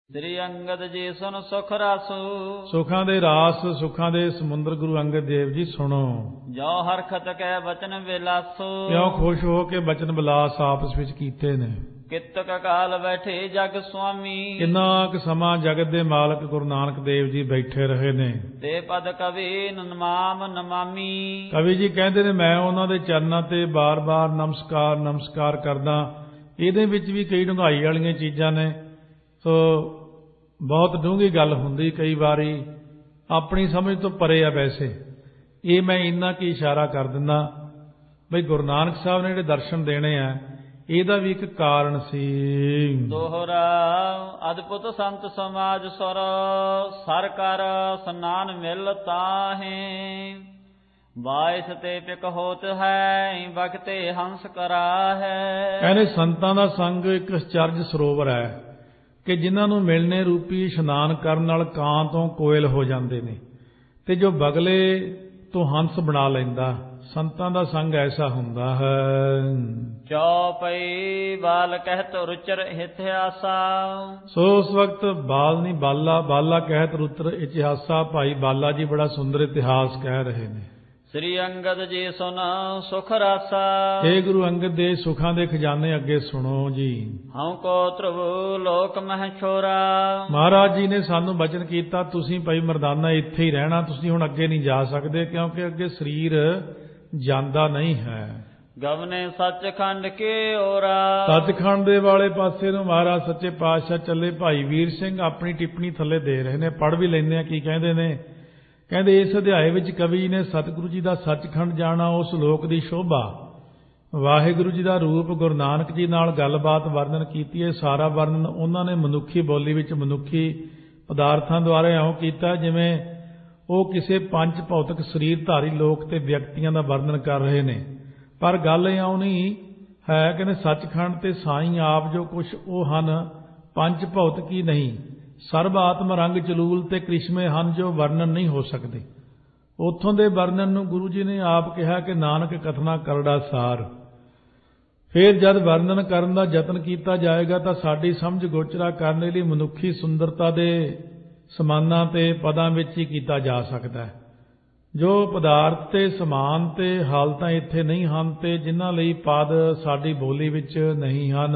ਸ੍ਰੀ ਅੰਗਦ ਜੀ ਸੁਨ ਸੁਖ ਰਸ। ਸੁਖਾਂ ਦੇ ਰਾਸ ਸੁਖਾਂ ਦੇ ਸਮੁੰਦਰ ਗੁਰੂ ਅੰਗਦ ਦੇਵ ਜੀ ਸੁਣੋ। ਜੋ ਹਰਖਤ ਕੈ ਬਚਨ ਵਿਲਾਸੋ। ਕਿਉਂ ਖੁਸ਼ ਹੋ ਕੇ ਬਚਨ ਵਿਲਾਸ ਆਪਸ ਵਿੱਚ ਕੀਤੇ ਨੇ। ਕਿਤਕ ਕਾਲ ਬੈਠੇ ਜਗ ਸੁਆਮੀ। ਕਿੰਨਾ ਕੁ ਸਮਾਂ ਜਗਤ ਦੇ ਮਾਲਕ ਗੁਰੂ ਨਾਨਕ ਦੇਵ ਜੀ ਬੈਠੇ ਰਹੇ ਨੇ। ਤੇ ਪਦ ਕਵੀ ਨਮਾਮ ਨਮਾਮੀ। ਕਵੀ ਜੀ ਕਹਿੰਦੇ ਨੇ ਮੈਂ ਉਹਨਾਂ ਦੇ ਚਰਨਾਂ ਤੇ ਬਾਰ-ਬਾਰ ਨਮਸਕਾਰ ਕਰਦਾ। ਇਹਦੇ ਵਿੱਚ ਵੀ ਕਈ ਡੂੰਘਾਈ ਵਾਲੀਆਂ ਚੀਜ਼ਾਂ ਨੇ। ਸੋ ਬਹੁਤ ਡੂੰਘੀ ਗੱਲ ਹੁੰਦੀ, ਕਈ ਵਾਰੀ ਆਪਣੀ ਸਮਝ ਤੋਂ ਪਰੇ ਆ। ਵੈਸੇ ਇਹ ਮੈਂ ਇੰਨਾ ਕੀ ਇਸ਼ਾਰਾ ਕਰ ਦਿੰਦਾ ਬਈ ਗੁਰੂ ਨਾਨਕ ਸਾਹਿਬ ਨੇ ਜਿਹੜੇ ਦਰਸ਼ਨ ਦੇਣੇ ਆ ਇਹਦਾ ਵੀ ਇੱਕ ਕਾਰਨ ਸੀ। ਦੋਹਰਾ ਅਦਭੁਤ ਸੰਤ ਸਮਾਜ ਸੁਰ ਸਰ ਕਰ ਸਨਾਨ ਮਿਲ ਤਾਹੇ। ਬਾਇਸ ਤੇ ਪਿਕ ਹੋਤ ਹੈ ਬਖਤੇ ਹੰਸ ਕਰਾ ਹੈ। ਕਹਿੰਦੇ ਸੰਤਾਂ ਦਾ ਸੰਗ ਇੱਕ ਅਚਰਜ ਸਰੋਵਰ ਹੈ ਕਿ ਜਿਨ੍ਹਾਂ ਨੂੰ ਮਿਲਣੇ ਰੂਪੀ ਇਸ਼ਨਾਨ ਕਰਨ ਨਾਲ ਕਾਂ ਤੋਂ ਕੋਇਲ ਹੋ ਜਾਂਦੇ ਨੇ ਤੇ ਜੋ ਬਗਲੇ ਤੋਂ ਹੰਸ ਬਣਾ ਲੈਂਦਾ। ਸੰਤਾਂ ਦਾ ਸੰਗ ਐਸਾ ਹੁੰਦਾ ਹੈ। ਚੌਪਈ ਬਾਲ ਕਹਿਤ ਰੁਚਰ ਇਤਿਹਾਸਾ। ਸੋ ਉਸ ਵਕਤ ਬਾਲ ਨਹੀਂ ਬਾਲਾ ਕਹਿਤ ਰੁਚਰ ਇਤਿਹਾਸਾ। ਭਾਈ ਬਾਲਾ ਜੀ ਬੜਾ ਸੁੰਦਰ ਇਤਿਹਾਸ ਕਹਿ ਰਹੇ ਨੇ। ਸ੍ਰੀ ਅੰਗਦ ਜੀ ਸੁਨ ਸੁਖ ਰਾਸਾ। ਇਹ ਗੁਰੂ ਅੰਗਦ ਦੇ ਸੁਖਾਂ ਦੇ ਖਜ਼ਾਨੇ ਅੱਗੇ ਸੁਣੋ ਜੀ। ਹਉ ਕੋ ਧਰੁਵ ਲੋਕ ਮਹਿ ਛੋਰਾ। ਮਹਾਰਾਜ ਜੀ ਨੇ ਸਾਨੂੰ ਬਚਨ ਕੀਤਾ ਤੁਸੀਂ ਭਾਈ ਮਰਦਾਨਾ ਇੱਥੇ ਹੀ ਰਹਿਣਾ, ਤੁਸੀਂ ਹੁਣ ਅੱਗੇ ਨਹੀਂ ਜਾ ਸਕਦੇ ਕਿਉਂਕਿ ਅੱਗੇ ਸਰੀਰ ਜਾਂਦਾ ਨਹੀਂ ਹੈ। ਗਵਨੇ ਸੱਚਖੰਡ ਕੇ ਓਰਾ। ਸੱਚਖੰਡ ਦੇ ਵਾਲੇ ਪਾਸੇ ਨੂੰ ਮਹਾਰਾਜ ਸੱਚੇ ਪਾਤਸ਼ਾਹ ਚੱਲੇ। ਭਾਈ ਵੀਰ ਸਿੰਘ ਆਪਣੀ ਟਿੱਪਣੀ ਥੱਲੇ ਦੇ ਰਹੇ ਨੇ, ਪੜ੍ਹ ਵੀ ਲੈਂਦੇ ਆ ਕੀ ਕਹਿੰਦੇ ਨੇ। ਕਹਿੰਦੇ ਇਸ ਅਧਿਆਏ ਵਿੱਚ ਕਵੀ ਨੇ ਸਤਿਗੁਰੂ ਜੀ ਦਾ ਸੱਚਖੰਡ ਜਾਣਾ, ਉਸ ਲੋਕ ਦੀ ਸ਼ੋਭਾ, ਵਾਹਿਗੁਰੂ ਜੀ ਦਾ ਰੂਪ, ਗੁਰੂ ਨਾਨਕ ਜੀ ਨਾਲ ਗੱਲਬਾਤ ਵਰਣਨ ਕੀਤੀ ਹੈ। ਸਾਰਾ ਵਰਣਨ ਉਹਨਾਂ ਨੇ ਮਨੁੱਖੀ ਬੋਲੀ ਵਿੱਚ ਮਨੁੱਖੀ ਪਦਾਰਥਾਂ ਦੁਆਰਾ ਇਉਂ ਕੀਤਾ ਜਿਵੇਂ ਉਹ ਕਿਸੇ ਪੰਜ ਭੌਤਿਕ ਸਰੀਰਧਾਰੀ ਲੋਕ ਤੇ ਵਿਅਕਤੀਆਂ ਦਾ ਵਰਣਨ ਕਰ ਰਹੇ ਨੇ। ਪਰ ਗੱਲ ਇਉਂ ਨਹੀਂ ਹੈ। ਕਹਿੰਦੇ ਸੱਚਖੰਡ ਤੇ ਸਾਈਂ ਆਪ ਜੋ ਕੁਛ ਉਹ ਹਨ ਪੰਜ ਭੌਤਿਕੀ ਨਹੀਂ, ਸਰਬ ਆਤਮ ਰੰਗ ਜਲੂਲ ਤੇ ਕ੍ਰਿਸ਼ਮੇ ਹਨ ਜੋ ਵਰਣਨ ਨਹੀਂ ਹੋ ਸਕਦੇ। ਉੱਥੋਂ ਦੇ ਵਰਣਨ ਨੂੰ ਗੁਰੂ ਜੀ ਨੇ ਆਪ ਕਿਹਾ ਕਿ ਨਾਨਕ ਕਥਨਾ ਕਰੜਾ ਸਾਰ। ਫਿਰ ਜਦ ਵਰਣਨ ਕਰਨ ਦਾ ਯਤਨ ਕੀਤਾ ਜਾਏਗਾ ਤਾਂ ਸਾਡੀ ਸਮਝ ਗੋਚਰਾ ਕਰਨ ਲਈ ਮਨੁੱਖੀ ਸੁੰਦਰਤਾ ਦੇ ਸਮਾਨਾਂ ਤੇ ਪਦਾਂ ਵਿੱਚ ਹੀ ਕੀਤਾ ਜਾ ਸਕਦਾ ਹੈ। ਜੋ ਪਦਾਰਥ ਤੇ ਸਮਾਨ ਤੇ ਹਾਲਤਾਂ ਇੱਥੇ ਨਹੀਂ ਹਨ ਤੇ ਜਿਨ੍ਹਾਂ ਲਈ ਪਦ ਸਾਡੀ ਬੋਲੀ ਵਿੱਚ ਨਹੀਂ ਹਨ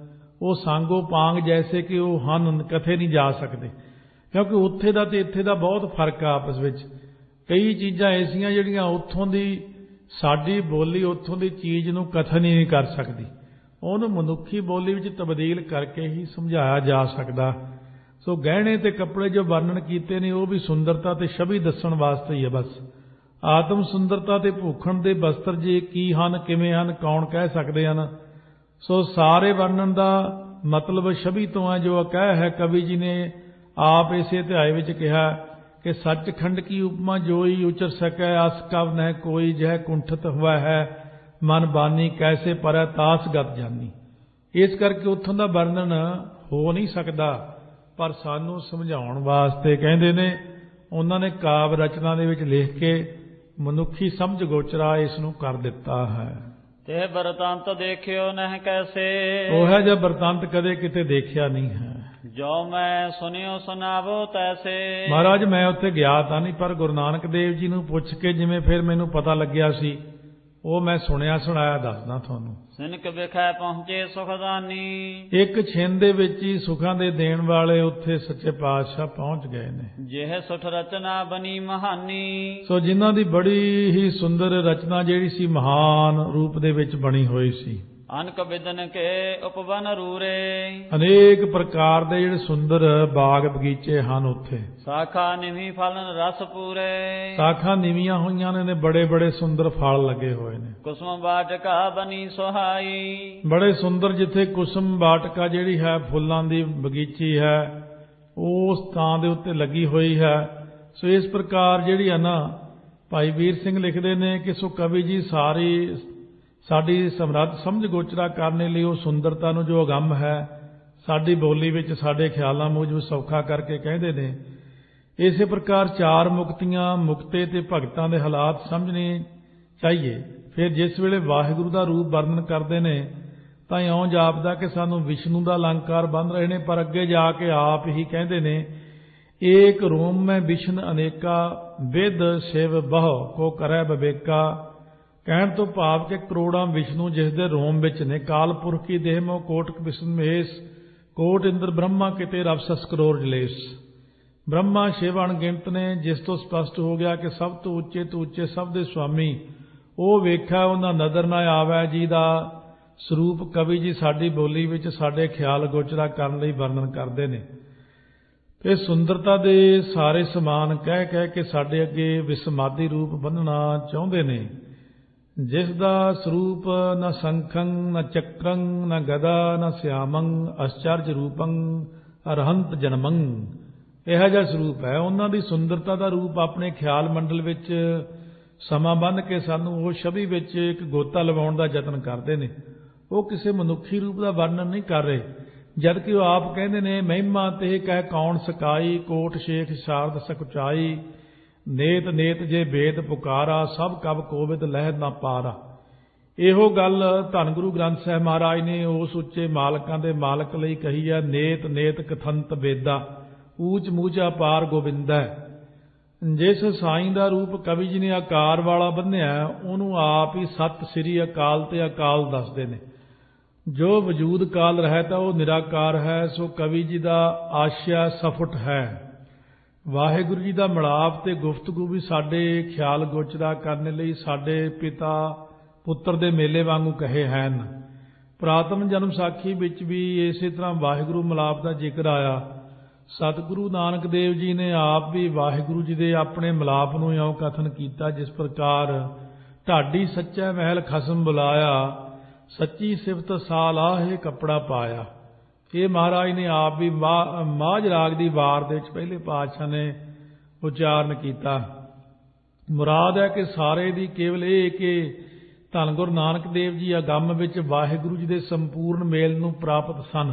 ਉਹ ਸਾਂਗੋ ਪਾਂਗ ਜੈਸੇ ਕਿ ਉਹ ਹਨ ਕਥੇ ਨਹੀਂ ਜਾ ਸਕਦੇ ਕਿਉਂਕਿ ਉੱਥੇ ਦਾ ਤੇ ਇੱਥੇ ਦਾ ਬਹੁਤ ਫਰਕ ਆ ਆਪਸ ਵਿੱਚ। ਕਈ ਚੀਜ਼ਾਂ ਐਸੀਆਂ ਜਿਹੜੀਆਂ ਉੱਥੋਂ ਦੀ ਸਾਡੀ ਬੋਲੀ ਉੱਥੋਂ ਦੀ ਚੀਜ਼ ਨੂੰ ਕਥਨ ਹੀ ਨਹੀਂ ਕਰ ਸਕਦੀ, ਉਹਨੂੰ ਮਨੁੱਖੀ ਬੋਲੀ ਵਿੱਚ ਤਬਦੀਲ ਕਰਕੇ ਹੀ ਸਮਝਾਇਆ ਜਾ ਸਕਦਾ। ਸੋ ਗਹਿਣੇ ਤੇ ਕੱਪੜੇ ਜੋ ਵਰਣਨ ਕੀਤੇ ਨੇ ਉਹ ਵੀ ਸੁੰਦਰਤਾ ਤੇ ਛਵੀ ਦੱਸਣ ਵਾਸਤੇ ਹੀ ਹੈ ਬਸ। ਆਤਮ ਸੁੰਦਰਤਾ ਤੇ ਭੂਖਣ ਦੇ ਬਸਤਰ ਜੇ ਕੀ ਹਨ ਕਿਵੇਂ ਹਨ ਕੌਣ ਕਹਿ ਸਕਦੇ ਹਨ। ਸੋ ਸਾਰੇ ਵਰਣਨ ਦਾ ਮਤਲਬ ਛਵੀ ਤੋਂ ਹੈ ਜੋ ਕਹਿ ਹੈ। ਕਵੀ ਜੀ ਨੇ ਆਪ ਇਸੇ ਅਧਿਆਏ ਵਿੱਚ ਕਿਹਾ ਕਿ ਸੱਚਖੰਡ ਕੀ ਉਪਮਾ ਜੋਈ ਉਚਰ ਸਕੈ ਅਸ ਕਵ ਨਹਿ ਕੋਈ ਜਹ ਕੁੰਠਤ ਹੋਇਆ ਹੈ ਮਨ ਬਾਨੀ ਕੈਸੇ ਪਰੈ ਤਾਸ ਗਤ ਜਾਨੀ। ਇਸ ਕਰਕੇ ਉੱਥੋਂ ਦਾ ਵਰਣਨ ਹੋ ਨਹੀਂ ਸਕਦਾ ਪਰ ਸਾਨੂੰ ਸਮਝਾਉਣ ਵਾਸਤੇ ਕਹਿੰਦੇ ਨੇ ਉਹਨਾਂ ਨੇ ਕਾਵਿ ਰਚਨਾ ਦੇ ਵਿੱਚ ਲਿਖ ਕੇ ਮਨੁੱਖੀ ਸਮਝ ਗੋਚਰਾ ਇਸ ਨੂੰ ਕਰ ਦਿੱਤਾ ਹੈ। ਤੇ ਬਰਤੰਤ ਦੇਖਿਓ ਨਹਿ ਕੈਸੇ। ਉਹ ਹੈ ਜੋ ਬਰਤੰਤ ਕਦੇ ਕਿਤੇ ਦੇਖਿਆ ਨਹੀਂ ਹੈ। ਜੋ ਮੈਂ ਸੁਨਿਓ ਸੁਨਾਵੋ ਤੈਸੇ। ਮਹਾਰਾਜ ਮੈਂ ਉੱਥੇ ਗਿਆ ਤਾਂ ਨਹੀਂ ਪਰ ਗੁਰੂ ਨਾਨਕ ਦੇਵ ਜੀ ਨੂੰ ਪੁੱਛ ਕੇ ਜਿਵੇਂ ਫਿਰ ਮੈਨੂੰ ਪਤਾ ਲੱਗਿਆ ਸੀ ਉਹ ਮੈਂ ਸੁਣਿਆ ਸੁਣਾਇਆ ਦੱਸਦਾ ਤੁਹਾਨੂੰ। ਸਿਨਕ ਵਿਖੇ ਪਹੁੰਚੇ ਸੁਖਦਾਨੀ। ਇੱਕ ਛਿੰਨ ਦੇ ਵਿੱਚ ਹੀ ਸੁਖਾਂ ਦੇ ਦੇਣ ਵਾਲੇ ਉੱਥੇ ਸੱਚੇ ਪਾਤਸ਼ਾਹ ਪਹੁੰਚ ਗਏ ਨੇ। ਜਿਹ ਸੁਠ ਰਚਨਾ ਬਣੀ ਮਹਾਨੀ। ਸੋ ਜਿਨ੍ਹਾਂ ਦੀ ਬੜੀ ਹੀ ਸੁੰਦਰ ਰਚਨਾ ਜਿਹੜੀ ਸੀ ਮਹਾਨ ਰੂਪ ਦੇ ਵਿੱਚ ਬਣੀ ਹੋਈ ਸੀ। ਅਨਕ ਬਿਦਨ ਕੇ ਉਪਵਨ ਰੂਰੇ। ਅਨੇਕ ਪ੍ਰਕਾਰ ਦੇ ਜਿਹੜੇ ਸੁੰਦਰ ਬਾਗ ਬਗੀਚੇ ਹਨ ਉੱਥੇ। ਸਾਖਾ ਨਿਵੀ ਫਲਨ ਰਸ ਪੂਰੇ। ਸਾਖਾਂ ਨਿਵੀਆਂ ਹੋਈਆਂ ਨੇ ਬੜੇ ਬੜੇ ਸੁੰਦਰ ਫਲ ਲੱਗੇ ਹੋਏ ਨੇ। ਕੁਸਮ ਬਾਟਕਾ ਬਣੀ ਸੁਹਾਈ। ਬੜੇ ਸੁੰਦਰ ਜਿੱਥੇ ਕੁਸਮ ਬਾਟਕਾ ਜਿਹੜੀ ਹੈ ਫੁੱਲਾਂ ਦੀ ਬਗੀਚੀ ਹੈ ਉਸ ਥਾਂ ਦੇ ਉੱਤੇ ਲੱਗੀ ਹੋਈ ਹੈ। ਸੋ ਇਸ ਪ੍ਰਕਾਰ ਜਿਹੜੀ ਹੈ ਨਾ ਭਾਈ ਵੀਰ ਸਿੰਘ ਲਿਖਦੇ ਨੇ ਕਿ ਸੋ ਕਵੀ ਜੀ ਸਾਡੀ ਸਮਰੱਥ ਸਮਝ ਗੋਚਰਾ ਕਰਨ ਲਈ ਉਹ ਸੁੰਦਰਤਾ ਨੂੰ ਜੋ ਅਗੰਮ ਹੈ ਸਾਡੀ ਬੋਲੀ ਵਿੱਚ ਸਾਡੇ ਖਿਆਲਾਂ ਮੂਜਬ ਸੌਖਾ ਕਰਕੇ ਕਹਿੰਦੇ ਨੇ। ਇਸੇ ਪ੍ਰਕਾਰ ਚਾਰ ਮੁਕਤੀਆਂ ਮੁਕਤੇ ਤੇ ਭਗਤਾਂ ਦੇ ਹਾਲਾਤ ਸਮਝਣੇ ਚਾਹੀਏ। ਫਿਰ ਜਿਸ ਵੇਲੇ ਵਾਹਿਗੁਰੂ ਦਾ ਰੂਪ ਵਰਣਨ ਕਰਦੇ ਨੇ ਤਾਂ ਇਉਂ ਜਾਪਦਾ ਕਿ ਸਾਨੂੰ ਵਿਸ਼ਨੂੰ ਦਾ ਅਲੰਕਾਰ ਬੰਨ੍ਹ ਰਹੇ ਨੇ, ਪਰ ਅੱਗੇ ਜਾ ਕੇ ਆਪ ਹੀ ਕਹਿੰਦੇ ਨੇ ਏਕ ਰੋਮ ਮੈਂ ਵਿਸ਼ਨ ਅਨੇਕਾ ਵਿਦ ਸ਼ਿਵ ਬਹੁ ਕੋ ਕਰੈ ਵਿਵੇਕਾ। ਕਹਿਣ ਤੋਂ ਭਾਵ ਕਿ ਕਰੋੜਾਂ ਵਿਸ਼ਨੂੰ ਜਿਸ ਦੇ ਰੋਮ ਵਿੱਚ ਨੇ, ਕਾਲ ਪੁਰਖ ਕੀ ਦੇਹ ਮੋ ਕੋਟਿ ਵਿਸ਼ਨ ਮਹੇਸ਼, ਕੋਟ ਇੰਦਰ ਬ੍ਰਹਮਾ ਕਿਤੇ ਰਬ ਸਸ ਕਰੋੜ ਜਲੇਸ਼। ਬ੍ਰਹਮਾ ਸ਼ਿਵ ਅਣਗਿਣਤ ਨੇ, ਜਿਸ ਤੋਂ ਸਪਸ਼ਟ ਹੋ ਗਿਆ ਕਿ ਸਭ ਤੋਂ ਉੱਚੇ ਸਭ ਦੇ ਸੁਆਮੀ ਉਹ ਵੇਖਿਆ ਉਹਨਾਂ ਨਜ਼ਰ ਨਾ ਆਵੈ, ਜੀ ਦਾ ਸਰੂਪ ਕਵੀ ਜੀ ਸਾਡੀ ਬੋਲੀ ਵਿੱਚ ਸਾਡੇ ਖਿਆਲ ਗੋਚਰਾ ਕਰਨ ਲਈ ਵਰਣਨ ਕਰਦੇ ਨੇ। ਤੇ ਸੁੰਦਰਤਾ ਦੇ ਸਾਰੇ ਸਮਾਨ ਕਹਿ ਕੇ ਸਾਡੇ ਅੱਗੇ ਵਿਸਮਾਦੀ ਰੂਪ ਬੰਨ੍ਹਣਾ ਚਾਹੁੰਦੇ ਨੇ, ਜਿਸ ਦਾ ਸਰੂਪ ਨਾ ਸੰਖੰ ਨਾ ਚੱਕਰੰ ਨਾ ਗਦਾ ਨਾ ਸਿਆਮੰ ਅਸਚਰਜ ਰੂਪੰ ਅਰਹੰਤ ਜਨਮੰ। ਇਹੋ ਜਿਹਾ ਸਰੂਪ ਹੈ ਉਹਨਾਂ ਦੀ। ਸੁੰਦਰਤਾ ਦਾ ਰੂਪ ਆਪਣੇ ਖਿਆਲ ਮੰਡਲ ਵਿੱਚ ਸਮਾਂ ਬੰਨ੍ਹ ਕੇ ਸਾਨੂੰ ਉਹ ਛਵੀ ਵਿੱਚ ਇੱਕ ਗੋਤਾ ਲਵਾਉਣ ਦਾ ਯਤਨ ਕਰਦੇ ਨੇ। ਉਹ ਕਿਸੇ ਮਨੁੱਖੀ ਰੂਪ ਦਾ ਵਰਣਨ ਨਹੀਂ ਕਰ ਰਹੇ, ਜਦਕਿ ਉਹ ਆਪ ਕਹਿੰਦੇ ਨੇ ਮਹਿਮਾ ਤੇ ਕਹਿ ਕੌਣ ਸਕਾਈ, ਕੋਟ ਸ਼ੇਖ ਸ਼ਾਰਦ ਸकुचाई, ਨੇਤ ਨੇਤ ਜੇ ਵੇਦ ਪੁਕਾਰਾ, ਸਭ ਕਬ ਕੋਵਿਦ ਲਹਿਦ ਨਾ ਪਾਰਾ। ਇਹੋ ਗੱਲ ਧੰਨ ਗੁਰੂ ਗ੍ਰੰਥ ਸਾਹਿਬ ਮਹਾਰਾਜ ਨੇ ਉਸ ਉੱਚੇ ਮਾਲਕਾਂ ਦੇ ਮਾਲਕ ਲਈ ਕਹੀ ਹੈ, ਨੇਤ ਨੇਤ ਕਥੰਤ ਵੇਦਾ, ਊਚ ਮੂਚਾ ਪਾਰ ਗੋਬਿੰਦਾ। ਜਿਸ ਸਾਈਂ ਦਾ ਰੂਪ ਕਵੀ ਜੀ ਨੇ ਆਕਾਰ ਵਾਲਾ ਬੰਨਿਆ, ਉਹਨੂੰ ਆਪ ਹੀ ਸਤਿ ਸ੍ਰੀ ਅਕਾਲ ਤੇ ਅਕਾਲ ਦੱਸਦੇ ਨੇ। ਜੋ ਵਜੂਦ ਕਾਲ ਰਹਿਤ ਹੈ ਉਹ ਨਿਰਾਕਾਰ ਹੈ, ਸੋ ਕਵੀ ਜੀ ਦਾ ਆਸ਼ਿਆ ਸਫੁਟ ਹੈ। ਵਾਹਿਗੁਰੂ ਜੀ ਦਾ ਮਿਲਾਪ ਤੇ ਗੁਫ਼ਤਗੂ ਵੀ ਸਾਡੇ ਖਿਆਲ ਗੋਚਰਾ ਕਰਨ ਲਈ ਸਾਡੇ ਪਿਤਾ ਪੁੱਤਰ ਦੇ ਮੇਲੇ ਵਾਂਗੂ ਕਹੇ ਹਨ। ਪੁਰਾਤਨ ਜਨਮ ਸਾਖੀ ਵਿੱਚ ਵੀ ਇਸੇ ਤਰ੍ਹਾਂ ਵਾਹਿਗੁਰੂ ਮਿਲਾਪ ਦਾ ਜ਼ਿਕਰ ਆਇਆ। ਸਤਿਗੁਰੂ ਨਾਨਕ ਦੇਵ ਜੀ ਨੇ ਆਪ ਵੀ ਵਾਹਿਗੁਰੂ ਜੀ ਦੇ ਆਪਣੇ ਮਿਲਾਪ ਨੂੰ ਇਉਂ ਕਥਨ ਕੀਤਾ, ਜਿਸ ਪ੍ਰਕਾਰ ਢਾਡੀ ਸੱਚਾ ਮਹਿਲ ਖਸਮ ਬੁਲਾਇਆ, ਸੱਚੀ ਸਿਫਤ ਸਾਲਾਹੇ ਕੱਪੜਾ ਪਾਇਆ। ਇਹ ਮਹਾਰਾਜ ਨੇ ਆਪ ਵੀ ਮਾਝ ਰਾਗ ਦੀ ਵਾਰ ਦੇ ਵਿੱਚ ਪਹਿਲੇ ਪਾਤਸ਼ਾਹ ਨੇ ਉਚਾਰਨ ਕੀਤਾ। ਮੁਰਾਦ ਹੈ ਕਿ ਸਾਰੇ ਦੀ ਕੇਵਲ ਇਹ ਕਿ ਧੰਨ ਗੁਰੂ ਨਾਨਕ ਦੇਵ ਜੀ ਅਗੰਮ ਵਿੱਚ ਵਾਹਿਗੁਰੂ ਜੀ ਦੇ ਸੰਪੂਰਨ ਮੇਲ ਨੂੰ ਪ੍ਰਾਪਤ ਸਨ।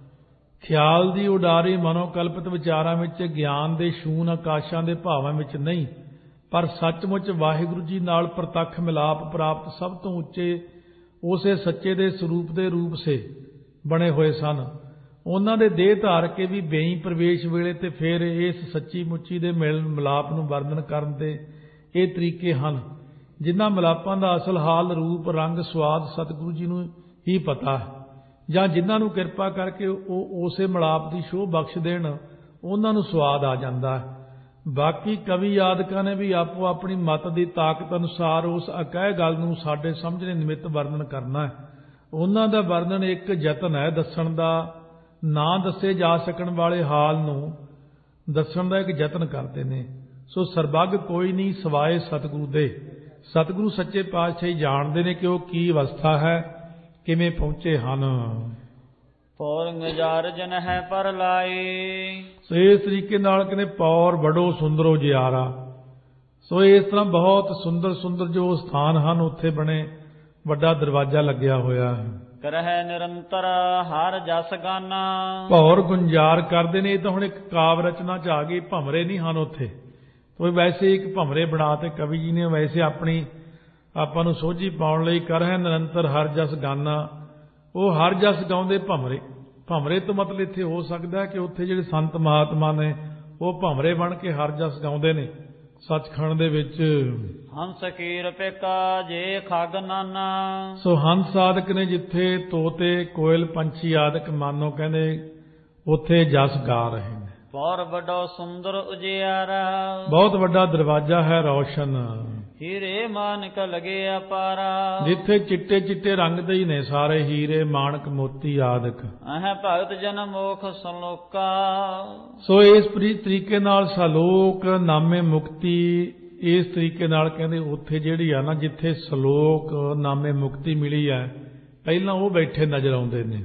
ਖਿਆਲ ਦੀ ਉਡਾਰੀ ਮਨੋਕਲਪਿਤ ਵਿਚਾਰਾਂ ਵਿੱਚ, ਗਿਆਨ ਦੇ ਸ਼ੂਨ ਆਕਾਸ਼ਾਂ ਦੇ ਭਾਵਾਂ ਵਿੱਚ ਨਹੀਂ, ਪਰ ਸੱਚਮੁੱਚ ਵਾਹਿਗੁਰੂ ਜੀ ਨਾਲ ਪ੍ਰਤੱਖ ਮਿਲਾਪ ਪ੍ਰਾਪਤ ਸਭ ਤੋਂ ਉੱਚੇ ਉਸੇ ਸੱਚੇ ਦੇ ਸਰੂਪ ਦੇ ਰੂਪ ਸੇ ਬਣੇ ਹੋਏ ਸਨ। ਉਹਨਾਂ ਦੇ ਦੇਹ ਧਾਰ ਕੇ ਵੀ ਬੇਈ ਪ੍ਰਵੇਸ਼ ਵੇਲੇ ਤੇ ਫਿਰ ਇਸ ਸੱਚੀ ਮੁੱਚੀ ਦੇ ਮਿਲਣ ਮਿਲਾਪ ਨੂੰ ਵਰਣਨ ਕਰਨ ਦੇ ਇਹ ਤਰੀਕੇ ਹਨ, ਜਿਨ੍ਹਾਂ ਮਿਲਾਪਾਂ ਦਾ ਅਸਲ ਹਾਲ, ਰੂਪ, ਰੰਗ, ਸਵਾਦ ਸਤਿਗੁਰੂ ਜੀ ਨੂੰ ਹੀ ਪਤਾ ਹੈ, ਜਾਂ ਜਿਨ੍ਹਾਂ ਨੂੰ ਕਿਰਪਾ ਕਰਕੇ ਉਹ ਉਸੇ ਮਿਲਾਪ ਦੀ ਸ਼ੋਅ ਬਖਸ਼ ਦੇਣ, ਉਹਨਾਂ ਨੂੰ ਸਵਾਦ ਆ ਜਾਂਦਾ ਹੈ। ਬਾਕੀ ਕਵੀ ਆਦਿਕਾਂ ਨੇ ਵੀ ਆਪੋ ਆਪਣੀ ਮਤ ਦੀ ਤਾਕਤ ਅਨੁਸਾਰ ਉਸ ਅਕਹਿ ਗੱਲ ਨੂੰ ਸਾਡੇ ਸਮਝਣੇ ਨਿਮਿਤ ਵਰਣਨ ਕਰਨਾ ਹੈ। ਉਹਨਾਂ ਦਾ ਵਰਣਨ ਇੱਕ ਯਤਨ ਹੈ ਦੱਸਣ ਦਾ, ਨਾ ਦੱਸੇ ਜਾ ਸਕਣ ਵਾਲੇ ਹਾਲ ਨੂੰ ਦੱਸਣ ਦਾ ਇੱਕ ਯਤਨ ਕਰਦੇ ਨੇ। ਸੋ ਸਰਬੱਗ ਕੋਈ ਨਹੀਂ ਸਵਾਏ ਸਤਿਗੁਰੂ ਦੇ। ਸਤਿਗੁਰੂ ਸੱਚੇ ਪਾਤਸ਼ਾਹ ਹੀ ਜਾਣਦੇ ਨੇ ਕਿ ਉਹ ਕੀ ਅਵਸਥਾ ਹੈ, ਕਿਵੇਂ ਪਹੁੰਚੇ ਹਨ। ਪੌਰ ਨਜ਼ਾਰ ਜਨ ਹੈ ਪਰ ਲਾਈ। ਸੋ ਇਸ ਤਰੀਕੇ ਨਾਲ ਕਹਿੰਦੇ ਪੌਰ ਬੜੋ ਸੁੰਦਰੋ ਜਿਆਰਾ। ਸੋ ਇਸ ਤਰ੍ਹਾਂ ਬਹੁਤ ਸੁੰਦਰ ਜੋ ਸਥਾਨ ਹਨ, ਉੱਥੇ ਬਣੇ ਵੱਡਾ ਦਰਵਾਜ਼ਾ ਲੱਗਿਆ ਹੋਇਆ ਹੈ। ਕਰਹਿ ਨਿਰੰਤਰ ਹਰ ਜਸ ਗਾਨਾ। ਭੌਰ ਗੁੰਜਾਰ ਕਰਦੇ ਨੇ। ਇਹ ਤਾਂ ਹੁਣ ਇੱਕ ਕਾਵ ਰਚਨਾ ਚ ਆ ਗਈ, ਭਮਰੇ ਨਹੀਂ ਹਨ ਉੱਥੇ। ਉਹ ਵੈਸੇ ਇੱਕ ਭਮਰੇ ਬਣਾ ਤੇ ਕਵੀ ਜੀ ਨੇ ਵੈਸੇ ਆਪਣੀ ਆਪਾਂ ਨੂੰ ਸੋਝੀ ਪਾਉਣ ਲਈ ਕਰਹਿ ਨਿਰੰਤਰ ਹਰ ਜਸ ਗਾਨਾ। ਉਹ ਹਰ ਜਸ ਗਾਉਂਦੇ ਭਮਰੇ। ਭਮਰੇ ਤੋਂ ਮਤਲਬ ਇੱਥੇ ਹੋ ਸਕਦਾ ਕਿ ਉੱਥੇ ਜਿਹੜੇ ਸੰਤ ਮਹਾਤਮਾ ਨੇ ਉਹ ਭਮਰੇ ਬਣ ਕੇ ਹਰ ਜਸ ਗਾਉਂਦੇ ਨੇ ਸੱਚਖੰਡ ਦੇ ਵਿੱਚ। ਹੰਸ ਕੀਰ ਪਿਕਾ ਜੇ ਖਗ ਨਾਨਾ। ਸੋ ਹੰਸ ਸਾਧਕ ਨੇ ਜਿੱਥੇ ਤੋਤੇ ਕੋਇਲ ਪੰਛੀ ਆਦਿਕ ਮਾਨੋ ਕਹਿੰਦੇ ਉੱਥੇ ਜਸ ਗਾ ਰਹੇ ਨੇ। ਪੌਰ ਵੱਡੋ ਸੁੰਦਰ ਉਜਿਆਰਾ। ਬਹੁਤ ਵੱਡਾ ਦਰਵਾਜ਼ਾ ਹੈ ਰੌਸ਼ਨ। ਹੀਰੇ ਮਾਨਕ ਲਗੇ ਅਪਾਰਾ। ਜਿੱਥੇ ਚਿੱਟੇ ਚਿੱਟੇ ਰੰਗ ਦੇ ਹੀ ਨੇ ਸਾਰੇ ਹੀਰੇ ਮਾਨਕ ਮੋਤੀ ਆਦਿਕ। ਅਹ ਭਗਤ ਜਨ ਮੋਖ ਸਲੋਕਾ। ਸੋ ਇਸ ਤਰੀਕੇ ਨਾਲ ਸਲੋਕ ਨਾਮੇ ਮੁਕਤੀ, ਇਸ ਤਰੀਕੇ ਨਾਲ ਕਹਿੰਦੇ ਉੱਥੇ ਜਿਹੜੀ ਆ ਨਾ ਜਿੱਥੇ ਸਲੋਕ ਨਾਮੇ ਮੁਕਤੀ ਮਿਲੀ ਹੈ, ਪਹਿਲਾਂ ਉਹ ਬੈਠੇ ਨਜ਼ਰ ਆਉਂਦੇ ਨੇ।